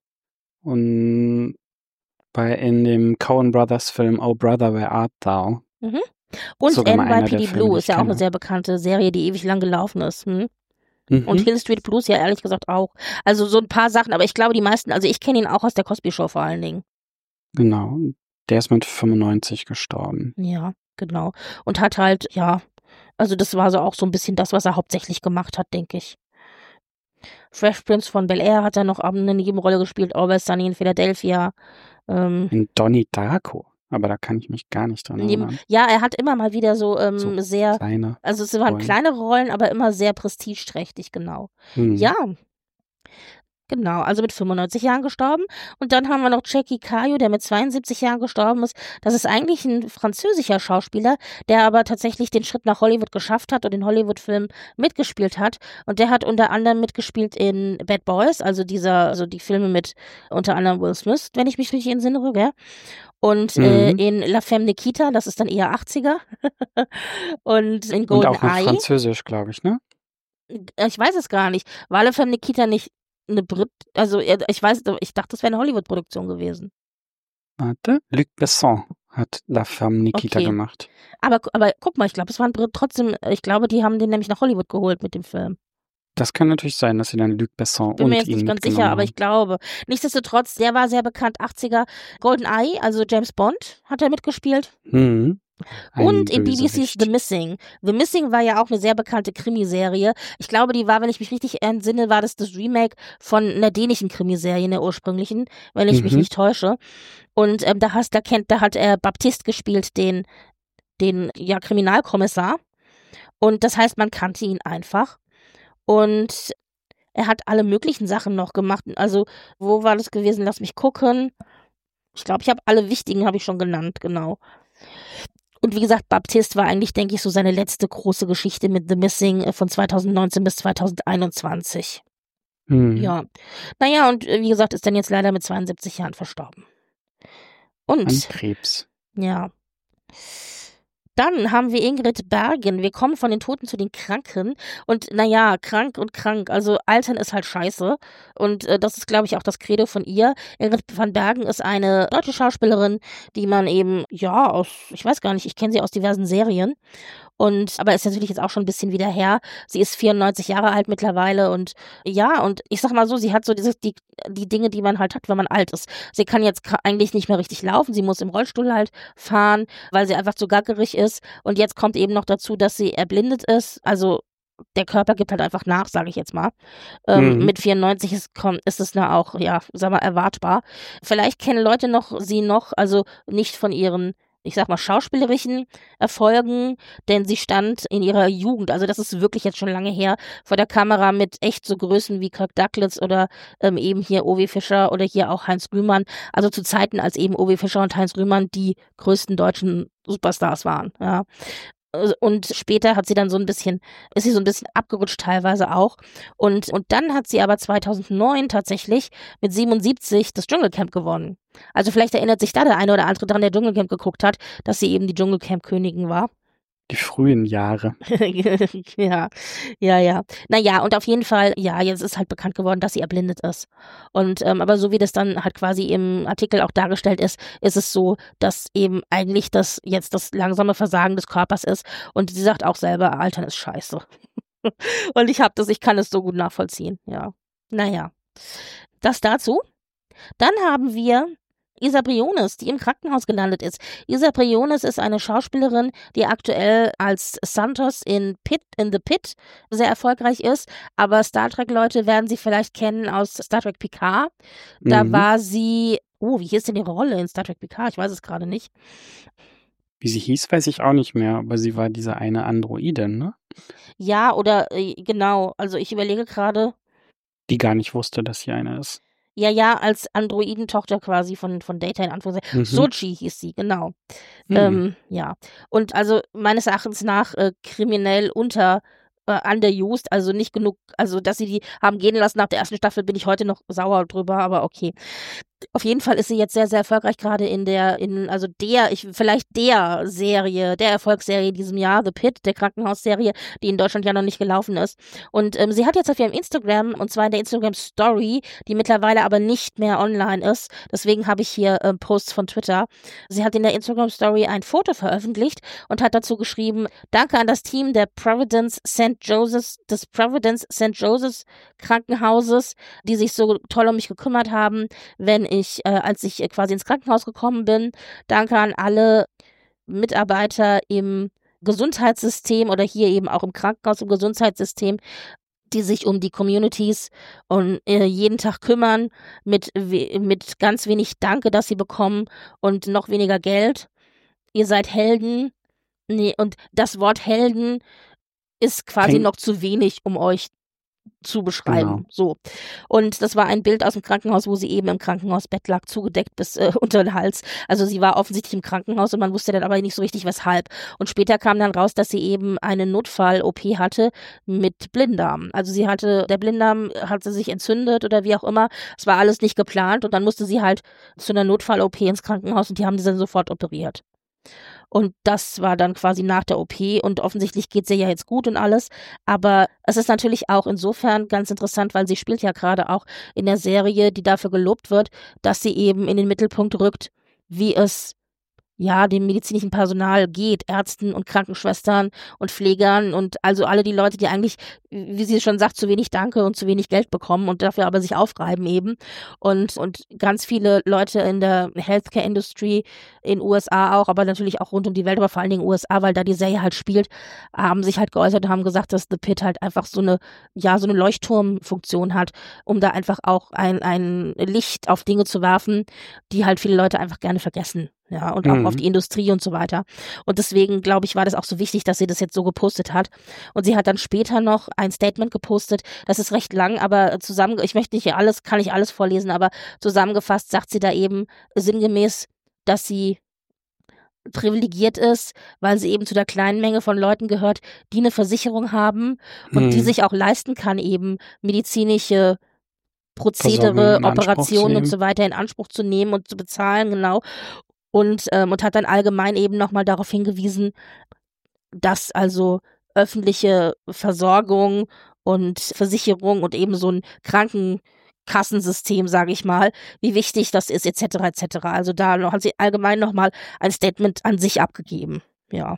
und bei in dem Coen Brothers Film Oh Brother, Where Art Thou? Mhm. Und Sogar mal einer N Y P D der Filme, Blue die ist ich ja auch kenne. eine sehr bekannte Serie, die ewig lang gelaufen ist. Hm? Mhm. Und Hill Street Blues ja ehrlich gesagt auch. Also so ein paar Sachen, aber ich glaube die meisten, also ich kenne ihn auch aus der Cosby Show vor allen Dingen. Genau. Der ist mit fünfundneunzig gestorben. Ja, genau. Und hat halt, ja, also das war so auch so ein bisschen das, was er hauptsächlich gemacht hat, denke ich. Fresh Prince von Bel-Air hat er noch eine Nebenrolle gespielt, Always Sunny in Philadelphia. Ähm, In Donnie Darko. Aber da kann ich mich gar nicht dran neben, erinnern. ja, er hat immer mal wieder so, ähm, So sehr, Kleine. also es waren Rollen. kleinere Rollen, aber immer sehr prestigeträchtig, genau. Hm. Ja, genau, also mit fünfundneunzig Jahren gestorben. Und dann haben wir noch Jackie Caillou, der mit zweiundsiebzig Jahren gestorben ist. Das ist eigentlich ein französischer Schauspieler, der aber tatsächlich den Schritt nach Hollywood geschafft hat und in Hollywood-Filmen mitgespielt hat. Und der hat unter anderem mitgespielt in Bad Boys, also dieser, also die Filme mit unter anderem Will Smith, wenn ich mich richtig entsinne, gell? Und Mhm. äh, in La Femme Nikita, das ist dann eher achtziger. Und in Und Golden auch noch Eye. Französisch, glaube ich, ne? Ich weiß es gar nicht. War La Femme Nikita nicht eine Brit, also ich weiß, ich dachte, das wäre eine Hollywood-Produktion gewesen. Warte. Luc Besson hat La Femme Nikita Okay. gemacht. Aber, aber guck mal, ich glaube, es waren Brit trotzdem, ich glaube, die haben den nämlich nach Hollywood geholt mit dem Film. Das kann natürlich sein, dass sie dann Luc Besson Bin und mir jetzt ihn nicht ganz mitgenommen sicher, aber haben. ich glaube. Nichtsdestotrotz, der war sehr bekannt, achtziger. Golden Eye, also James Bond, hat er mitgespielt. Mhm. Ein Und in B B C's Bösewicht. The Missing. The Missing war ja auch eine sehr bekannte Krimiserie. Ich glaube, die war, wenn ich mich richtig entsinne, war das das Remake von einer dänischen Krimiserie, der ursprünglichen, wenn ich mich Mhm. nicht täusche. Und ähm, da, hast, da, kennt, da hat er Baptiste gespielt, den, den ja, Kriminalkommissar. Und das heißt, man kannte ihn einfach. Und er hat alle möglichen Sachen noch gemacht. Also, wo war das gewesen? Lass mich gucken. Ich glaube, ich habe alle wichtigen, habe ich schon genannt, genau. Und wie gesagt, Baptiste war eigentlich, denke ich, so seine letzte große Geschichte mit The Missing äh, von zweitausendneunzehn bis zweitausendeinundzwanzig. Mhm. Ja. Naja, und äh, wie gesagt, ist dann jetzt leider mit zweiundsiebzig Jahren verstorben. An Und, Krebs. ja. Dann haben wir Ingrid Bergen. Wir kommen von den Toten zu den Kranken. Und naja, krank und krank. Also altern ist halt scheiße. Und äh, das ist, glaube ich, auch das Credo von ihr. Ingrid van Bergen ist eine deutsche Schauspielerin, die man eben, ja, aus, ich weiß gar nicht, ich kenne sie aus diversen Serien. Und, aber ist natürlich jetzt auch schon ein bisschen wieder her. Sie ist vierundneunzig Jahre alt mittlerweile und ja, und ich sag mal so, sie hat so dieses, die, die Dinge, die man halt hat, wenn man alt ist. Sie kann jetzt ka- eigentlich nicht mehr richtig laufen, sie muss im Rollstuhl halt fahren, weil sie einfach zu gackerig ist. Und jetzt kommt eben noch dazu, dass sie erblindet ist. Also der Körper gibt halt einfach nach, sage ich jetzt mal. Ähm, Mhm. Mit vierundneunzig ist, komm, ist es na auch, ja, sag mal, erwartbar. Vielleicht kennen Leute noch sie noch, also nicht von ihren, ich sag mal, schauspielerischen Erfolgen, denn sie stand in ihrer Jugend, also das ist wirklich jetzt schon lange her, vor der Kamera mit echt so Größen wie Kirk Douglas oder ähm, eben hier Owe Fischer oder hier auch Heinz Rühmann, also zu Zeiten, als eben Owe Fischer und Heinz Rühmann die größten deutschen Superstars waren, ja. Und später hat sie dann so ein bisschen, ist sie so ein bisschen abgerutscht teilweise auch. Und, und dann hat sie aber zweitausendneun tatsächlich mit siebenundsiebzig das Dschungelcamp gewonnen. Also vielleicht erinnert sich da der eine oder andere dran, der Dschungelcamp geguckt hat, dass sie eben die Dschungelcamp-Königin war. Die frühen Jahre. ja, ja, ja. Naja, und auf jeden Fall, ja, jetzt ist halt bekannt geworden, dass sie erblindet ist. Und ähm, aber so wie das dann halt quasi im Artikel auch dargestellt ist, ist es so, dass eben eigentlich das jetzt das langsame Versagen des Körpers ist. Und sie sagt auch selber, Altern ist scheiße. Und ich habe das, ich kann es so gut nachvollziehen, ja. Naja, das dazu. Dann haben wir Isa Briones, die im Krankenhaus gelandet ist. Isa Briones ist eine Schauspielerin, die aktuell als Santos in Pit, in The Pit sehr erfolgreich ist. Aber Star Trek-Leute werden sie vielleicht kennen aus Star Trek Picard. Da Mhm. war sie, oh, wie hieß denn ihre Rolle in Star Trek Picard? Ich weiß es gerade nicht. Wie sie hieß, weiß ich auch nicht mehr, aber sie war diese eine Androidin, ne? Ja, oder äh, genau, also ich überlege gerade, Die gar nicht wusste, dass sie eine ist. ja, ja, als Androidentochter quasi von, von Data in Anführungszeichen. Mhm. Sochi hieß sie, genau. Hm. Ähm, ja. Und also meines Erachtens nach äh, kriminell unter äh, underused, also nicht genug, also dass sie die haben gehen lassen nach der ersten Staffel, bin ich heute noch sauer drüber, aber okay. Auf jeden Fall ist sie jetzt sehr, sehr erfolgreich, gerade in der, in, also der, ich, vielleicht der Serie, der Erfolgsserie in diesem Jahr, The Pit, der Krankenhausserie, die in Deutschland ja noch nicht gelaufen ist. Und ähm, sie hat jetzt auf ihrem Instagram, und zwar in der Instagram Story, die mittlerweile aber nicht mehr online ist, deswegen habe ich hier äh, Posts von Twitter. Sie hat in der Instagram Story ein Foto veröffentlicht und hat dazu geschrieben, danke an das Team der Providence Sankt Joseph's, des Providence Sankt Joseph's Krankenhauses, die sich so toll um mich gekümmert haben, wenn ich, äh, als ich äh, quasi ins Krankenhaus gekommen bin. Danke an alle Mitarbeiter im Gesundheitssystem oder hier eben auch im Krankenhaus, im Gesundheitssystem, die sich um die Communities und äh, jeden Tag kümmern, mit, we- mit ganz wenig Danke, dass sie bekommen und noch weniger Geld. Ihr seid Helden. Nee, und das Wort Helden ist quasi Klingt- noch zu wenig, um euch zu beschreiben. Genau. So. Und das war ein Bild aus dem Krankenhaus, wo sie eben im Krankenhausbett lag, zugedeckt bis äh, unter den Hals. Also sie war offensichtlich im Krankenhaus und man wusste dann aber nicht so richtig, weshalb. Und später kam dann raus, dass sie eben eine Notfall-O P hatte mit Blinddarm. Also sie hatte, der Blinddarm hatte sich entzündet oder wie auch immer. Es war alles nicht geplant und dann musste sie halt zu einer Notfall-O P ins Krankenhaus und die haben sie dann sofort operiert. Und das war dann quasi nach der O P und offensichtlich geht es ihr ja jetzt gut und alles. Aber es ist natürlich auch insofern ganz interessant, weil sie spielt ja gerade auch in der Serie, die dafür gelobt wird, dass sie eben in den Mittelpunkt rückt, wie es ja dem medizinischen Personal geht, Ärzten und Krankenschwestern und Pflegern und also alle die Leute, die eigentlich, wie sie schon sagt, zu wenig Danke und zu wenig Geld bekommen und dafür aber sich aufreiben eben. Und, und ganz viele Leute in der Healthcare-Industry in U S A auch, aber natürlich auch rund um die Welt, aber vor allen Dingen U S A, weil da die Serie halt spielt, haben sich halt geäußert und haben gesagt, dass The Pit halt einfach so eine, ja, so eine Leuchtturmfunktion hat, um da einfach auch ein, ein Licht auf Dinge zu werfen, die halt viele Leute einfach gerne vergessen. Ja, und auch Mhm. auf die Industrie und so weiter. Und deswegen, glaube ich, war das auch so wichtig, dass sie das jetzt so gepostet hat. Und sie hat dann später noch ein Statement gepostet, das ist recht lang, aber zusammen, ich möchte nicht hier alles, kann ich alles vorlesen, aber zusammengefasst sagt sie da eben sinngemäß, dass sie privilegiert ist, weil sie eben zu der kleinen Menge von Leuten gehört, die eine Versicherung haben und die Mhm. sich auch leisten kann, eben medizinische Versorgung Prozedere, in Anspruch zu Operationen und nehmen. so weiter in Anspruch zu nehmen und zu bezahlen, genau. Und, ähm, und hat dann allgemein eben nochmal darauf hingewiesen, dass also öffentliche Versorgung und Versicherung und eben so ein Krankenkassensystem, sage ich mal, wie wichtig das ist, et cetera, et cetera. Also da noch- hat sie allgemein nochmal ein Statement an sich abgegeben, ja.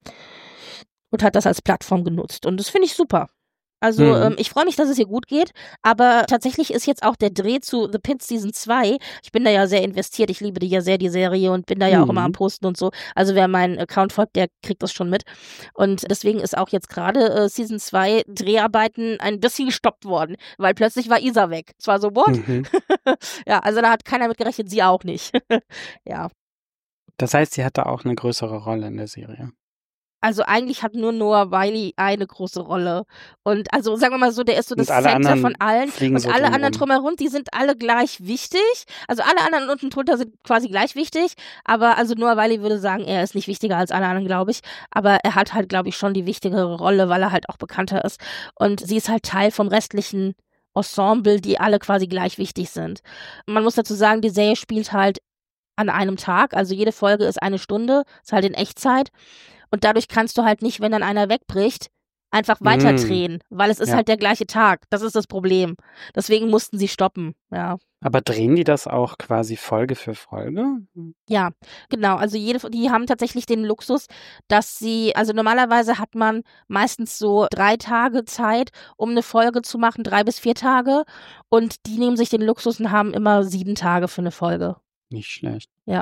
Und hat das als Plattform genutzt. Und das finde ich super. Also Mhm. ähm, ich freue mich, dass es ihr gut geht, aber tatsächlich ist jetzt auch der Dreh zu The Pit Season zwei. Ich bin da ja sehr investiert, ich liebe die ja sehr, die Serie und bin da ja auch immer am Mhm. Posten und so. Also wer meinen Account folgt, der kriegt das schon mit. Und deswegen ist auch jetzt gerade äh, Season zwei Dreharbeiten ein bisschen gestoppt worden, weil plötzlich war Isa weg. Es war so, what? Mhm. Ja, also da hat keiner mit gerechnet, sie auch nicht. Ja. Das heißt, sie hatte auch eine größere Rolle in der Serie. Also eigentlich hat nur Noah Wiley eine große Rolle. Und also sagen wir mal so, der ist so das Und alle Center anderen von allen. fliegen Und so alle anderen drumrum. drumherum, die sind alle gleich wichtig. Also alle anderen unten drunter sind quasi gleich wichtig. Aber also Noah Wiley würde sagen, er ist nicht wichtiger als alle anderen, glaube ich. Aber er hat halt, glaube ich, schon die wichtigere Rolle, weil er halt auch bekannter ist. Und sie ist halt Teil vom restlichen Ensemble, die alle quasi gleich wichtig sind. Man muss dazu sagen, die Serie spielt halt an einem Tag. Also jede Folge ist eine Stunde, ist halt in Echtzeit. Und dadurch kannst du halt nicht, wenn dann einer wegbricht, einfach weiter drehen, weil es ist Ja. halt der gleiche Tag. Das ist das Problem. Deswegen mussten sie stoppen, ja. Aber drehen die das auch quasi Folge für Folge? Ja, genau. Also jede, die haben tatsächlich den Luxus, dass sie, also normalerweise hat man meistens so drei Tage Zeit, um eine Folge zu machen, drei bis vier Tage. Und die nehmen sich den Luxus und haben immer sieben Tage für eine Folge. Nicht schlecht. Ja.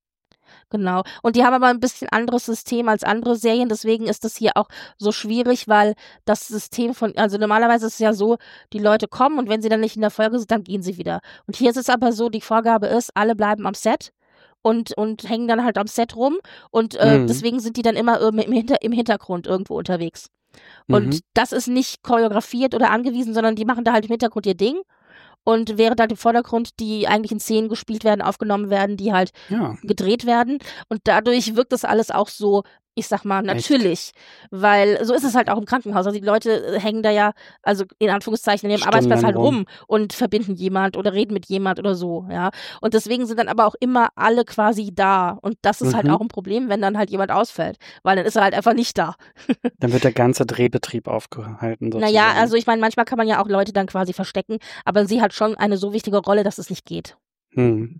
Genau. Und die haben aber ein bisschen anderes System als andere Serien, deswegen ist das hier auch so schwierig, weil das System von, also normalerweise ist es ja so, die Leute kommen und wenn sie dann nicht in der Folge sind, dann gehen sie wieder. Und hier ist es aber so, die Vorgabe ist, alle bleiben am Set und, und hängen dann halt am Set rum und äh, Mhm. deswegen sind die dann immer im, im, Hinter, im Hintergrund irgendwo unterwegs. Und Mhm. das ist nicht choreografiert oder angewiesen, sondern die machen da halt im Hintergrund ihr Ding. Und während halt im Vordergrund die eigentlichen Szenen gespielt werden, aufgenommen werden, die halt Ja. gedreht werden. Und dadurch wirkt das alles auch so, ich sag mal, natürlich. Weil so ist es halt auch im Krankenhaus. Also die Leute hängen da ja, also in Anführungszeichen, in dem Arbeitsplatz halt Stundenlang rum und verbinden jemand oder reden mit jemand oder so, ja. Und deswegen sind dann aber auch immer alle quasi da. Und das ist halt Mhm. auch ein Problem, wenn dann halt jemand ausfällt. Weil dann ist er halt einfach nicht da. Dann wird der ganze Drehbetrieb aufgehalten sozusagen. Naja, also ich meine, manchmal kann man ja auch Leute dann quasi verstecken, aber sie hat schon eine so wichtige Rolle, dass es nicht geht. Hm.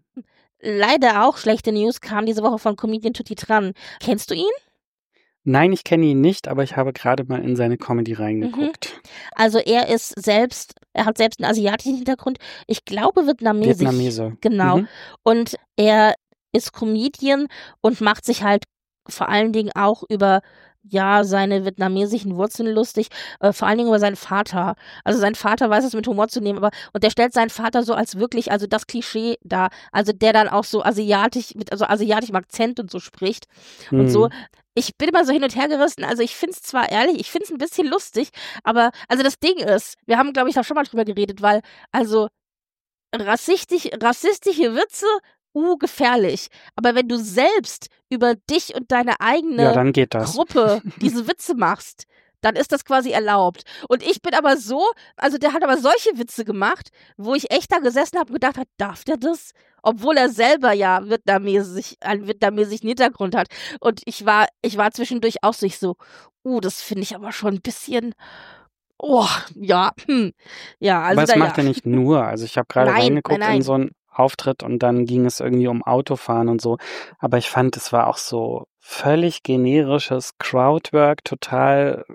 Leider auch schlechte News kam diese Woche von Comedian Tutti Tran. Kennst du ihn? Nein, ich kenne ihn nicht, aber ich habe gerade mal in seine Comedy reingeguckt. Also er ist selbst, er hat selbst einen asiatischen Hintergrund. Ich glaube vietnamesisch. Vietnamese. Genau. Mhm. Und er ist Comedian und macht sich halt vor allen Dingen auch über ja, seine vietnamesischen Wurzeln lustig, äh, vor allen Dingen über seinen Vater. Also sein Vater weiß es mit Humor zu nehmen, aber und der stellt seinen Vater so als wirklich, also das Klischee da, also der dann auch so asiatisch, mit also asiatischem Akzent und so spricht und Hm. so. Ich bin immer so hin und her gerissen, also ich find's zwar ehrlich, ich find's ein bisschen lustig, aber also das Ding ist, wir haben glaube ich da schon mal drüber geredet, weil also rassistisch, rassistische Witze, uh, gefährlich. Aber wenn du selbst über dich und deine eigene Ja, dann geht das. Gruppe diese Witze machst, dann ist das quasi erlaubt. Und ich bin aber so, also der hat aber solche Witze gemacht, wo ich echt da gesessen habe und gedacht habe, darf der das? Obwohl er selber ja vietnamesisch, einen vietnamesischen Hintergrund hat. Und ich war, ich war zwischendurch auch so, ich so, uh, das finde ich aber schon ein bisschen, oh, ja, hm. Ja, also Aber es da, macht ja. er nicht nur. Also ich habe gerade Nein, reingeguckt nein, nein. in so einen Auftritt und dann ging es irgendwie um Autofahren und so. Aber ich fand, es war auch so völlig generisches Crowdwork, total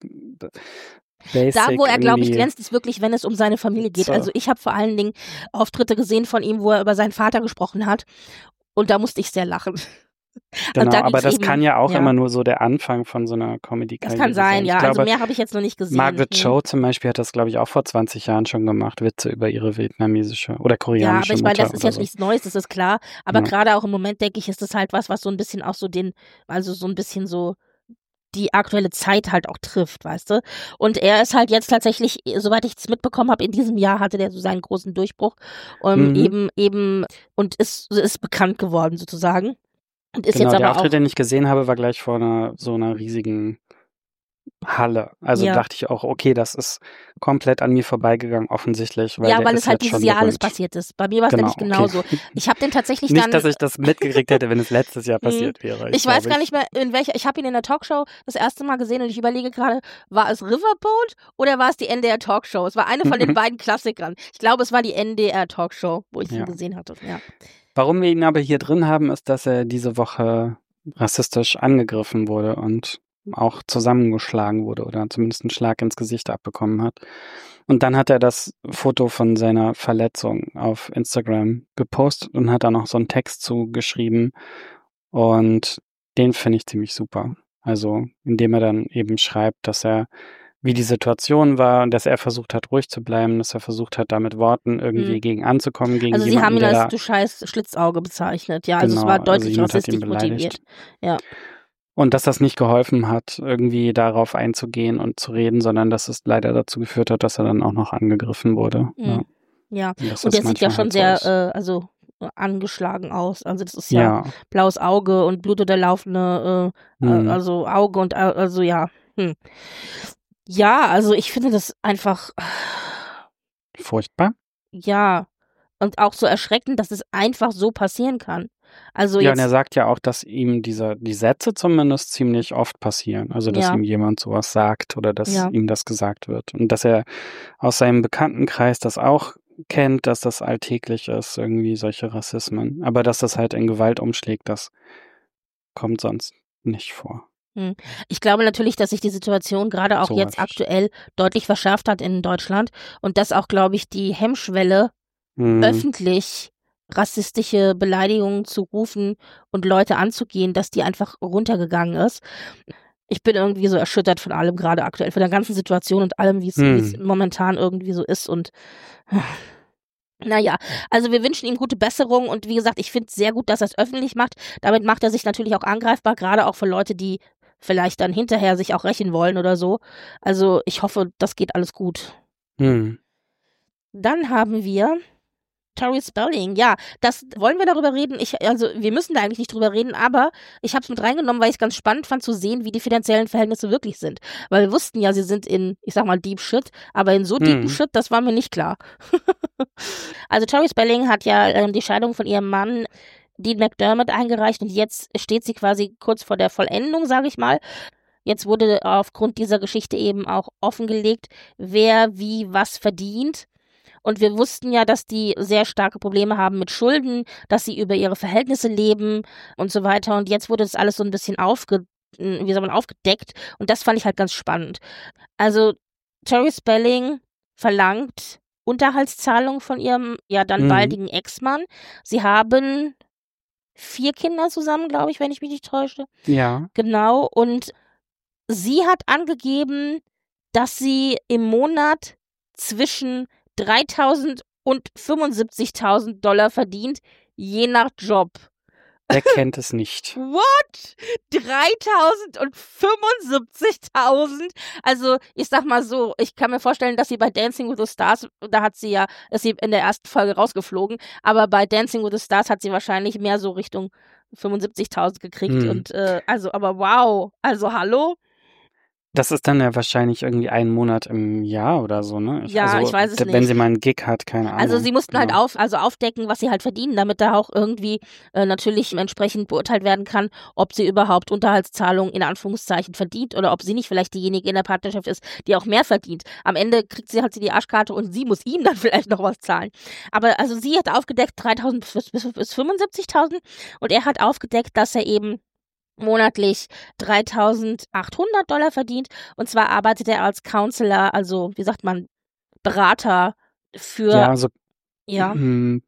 basic. Da, wo er, glaube ich, irgendwie. glänzt, ist wirklich, wenn es um seine Familie geht. So. Also ich habe vor allen Dingen Auftritte gesehen von ihm, wo er über seinen Vater gesprochen hat. Und da musste ich sehr lachen. Genau, da aber ging's das eben, kann ja auch ja. immer nur so der Anfang von so einer Comedy-Karriere Das kann sein, Ich ja. glaube, Also mehr habe ich jetzt noch nicht gesehen. Margaret Hm. Cho zum Beispiel hat das, glaube ich, auch vor zwanzig Jahren schon gemacht, Witze über ihre vietnamesische oder Ja, koreanische aber ich meine, Mutter das ist oder jetzt so. nichts Neues, das ist klar. Aber Ja. gerade auch im Moment, denke ich, ist das halt was, was so ein bisschen auch so den, also so ein bisschen so die aktuelle Zeit halt auch trifft, weißt du? Und er ist halt jetzt tatsächlich, soweit ich es mitbekommen habe, in diesem Jahr hatte der so seinen großen Durchbruch ähm, Mhm. eben, eben und ist, ist bekannt geworden sozusagen. Und ist Genau, jetzt der aber Auftritt, auch, den ich gesehen habe, war gleich vor einer so einer riesigen Halle. Also Ja. dachte ich auch, okay, das ist komplett an mir vorbeigegangen, offensichtlich. Weil ja, der weil ist es halt jetzt dieses schon Jahr alles berühmt. passiert ist. Bei mir war es Genau, nämlich genauso. okay. Ich habe den tatsächlich Nicht, dann, dass ich das mitgekriegt hätte, wenn es letztes Jahr Mhm. passiert wäre. ich weiß glaube, gar nicht mehr, in welcher, ich habe ihn in der Talkshow das erste Mal gesehen und ich überlege gerade, war es Riverboat oder war es die N D R Talkshow? Es war eine von den beiden Klassikern. Ich glaube, es war die N D R Talkshow, wo ich Ja. ihn gesehen hatte. Ja. Warum wir ihn aber hier drin haben, ist, dass er diese Woche rassistisch angegriffen wurde und auch zusammengeschlagen wurde oder zumindest einen Schlag ins Gesicht abbekommen hat. Und dann hat er das Foto von seiner Verletzung auf Instagram gepostet und hat da noch so einen Text zugeschrieben. Und den finde ich ziemlich super. Also, indem er dann eben schreibt, dass er, wie die Situation war und dass er versucht hat, ruhig zu bleiben, dass er versucht hat, da mit Worten irgendwie Mhm. gegen anzukommen, gegen Also sie jemanden, haben ihn der als da, du scheiß Schlitzauge bezeichnet. Ja, also genau, es war also deutlich jemand hat ihn rassistisch motiviert. beleidigt. Ja. Und dass das nicht geholfen hat, irgendwie darauf einzugehen und zu reden, sondern dass es leider dazu geführt hat, dass er dann auch noch angegriffen wurde. Mhm. Ja. Ja. Und, dass Und das der sieht ja manchmal schon halt so sehr, ist. äh, also äh, angeschlagen aus. Also das ist ja, Ja. blaues Auge und blutunterlaufene, äh, Mhm. äh, also Auge und, äh, also ja. Hm. Ja, also ich finde das einfach, Furchtbar. ja, und auch so erschreckend, dass es einfach so passieren kann. Also Ja, jetzt, und er sagt ja auch, dass ihm dieser, die Sätze zumindest ziemlich oft passieren. Also, dass ja, ihm jemand sowas sagt oder dass ja. ihm das gesagt wird. Und dass er aus seinem Bekanntenkreis das auch kennt, dass das alltäglich ist, irgendwie solche Rassismen. Aber dass das halt in Gewalt umschlägt, das kommt sonst nicht vor. Hm. Ich glaube natürlich, dass sich die Situation gerade auch So jetzt häufig. aktuell deutlich verschärft hat in Deutschland und dass auch, glaube ich, die Hemmschwelle, Hm. öffentlich rassistische Beleidigungen zu rufen und Leute anzugehen, dass die einfach runtergegangen ist. Ich bin irgendwie so erschüttert von allem gerade aktuell, von der ganzen Situation und allem, wie es wie es Hm. momentan irgendwie so ist und naja, also wir wünschen ihm gute Besserung und wie gesagt, ich finde es sehr gut, dass er es öffentlich macht. Damit macht er sich natürlich auch angreifbar, gerade auch für Leute, die vielleicht dann hinterher sich auch rächen wollen oder so. Also ich hoffe, das geht alles gut. Hm. Dann haben wir Tori Spelling. Ja, das wollen wir darüber reden. Ich, also wir müssen da eigentlich nicht drüber reden, aber ich habe es mit reingenommen, weil ich es ganz spannend fand zu sehen, wie die finanziellen Verhältnisse wirklich sind. Weil wir wussten ja, sie sind in, ich sag mal, Deep Shit, aber in so deepen Hm. Shit, das war mir nicht klar. Also Tori Spelling hat ja ähm, die Scheidung von ihrem Mann Dean McDermott eingereicht und jetzt steht sie quasi kurz vor der Vollendung, sage ich mal. Jetzt wurde aufgrund dieser Geschichte eben auch offengelegt, wer wie was verdient. Und wir wussten ja, dass die sehr starke Probleme haben mit Schulden, dass sie über ihre Verhältnisse leben und so weiter. Und jetzt wurde das alles so ein bisschen aufge, wie soll man, aufgedeckt. Und das fand ich halt ganz spannend. Also Tori Spelling verlangt Unterhaltszahlung von ihrem ja dann Mhm. baldigen Ex-Mann. Sie haben vier Kinder zusammen, glaube ich, wenn ich mich nicht täusche. Ja. Genau. Und sie hat angegeben, dass sie im Monat zwischen dreitausend und fünfundsiebzigtausend Dollar verdient, je nach Job. Wer kennt es nicht? What? dreitausend und fünfundsiebzigtausend? Also, ich sag mal so, ich kann mir vorstellen, dass sie bei Dancing with the Stars, da hat sie ja, ist sie in der ersten Folge rausgeflogen, aber bei Dancing with the Stars hat sie wahrscheinlich mehr so Richtung fünfundsiebzigtausend gekriegt Hm. und, äh, also, aber wow, also hallo? Das ist dann ja wahrscheinlich irgendwie ein Monat im Jahr oder so, ne? Ich, Ja, also, ich weiß es d- nicht. Wenn sie mal einen Gig hat, keine Ahnung. Also sie mussten halt Genau. auf, also aufdecken, was sie halt verdienen, damit da auch irgendwie äh, natürlich entsprechend beurteilt werden kann, ob sie überhaupt Unterhaltszahlungen in Anführungszeichen verdient oder ob sie nicht vielleicht diejenige in der Partnerschaft ist, die auch mehr verdient. Am Ende kriegt sie halt sie die Arschkarte und sie muss ihm dann vielleicht noch was zahlen. Aber also sie hat aufgedeckt dreitausend bis, bis, bis fünfundsiebzigtausend und er hat aufgedeckt, dass er eben monatlich dreitausendachthundert Dollar verdient und zwar arbeitet er als Counselor, also wie sagt man, Berater für, Ja, also ja, mm,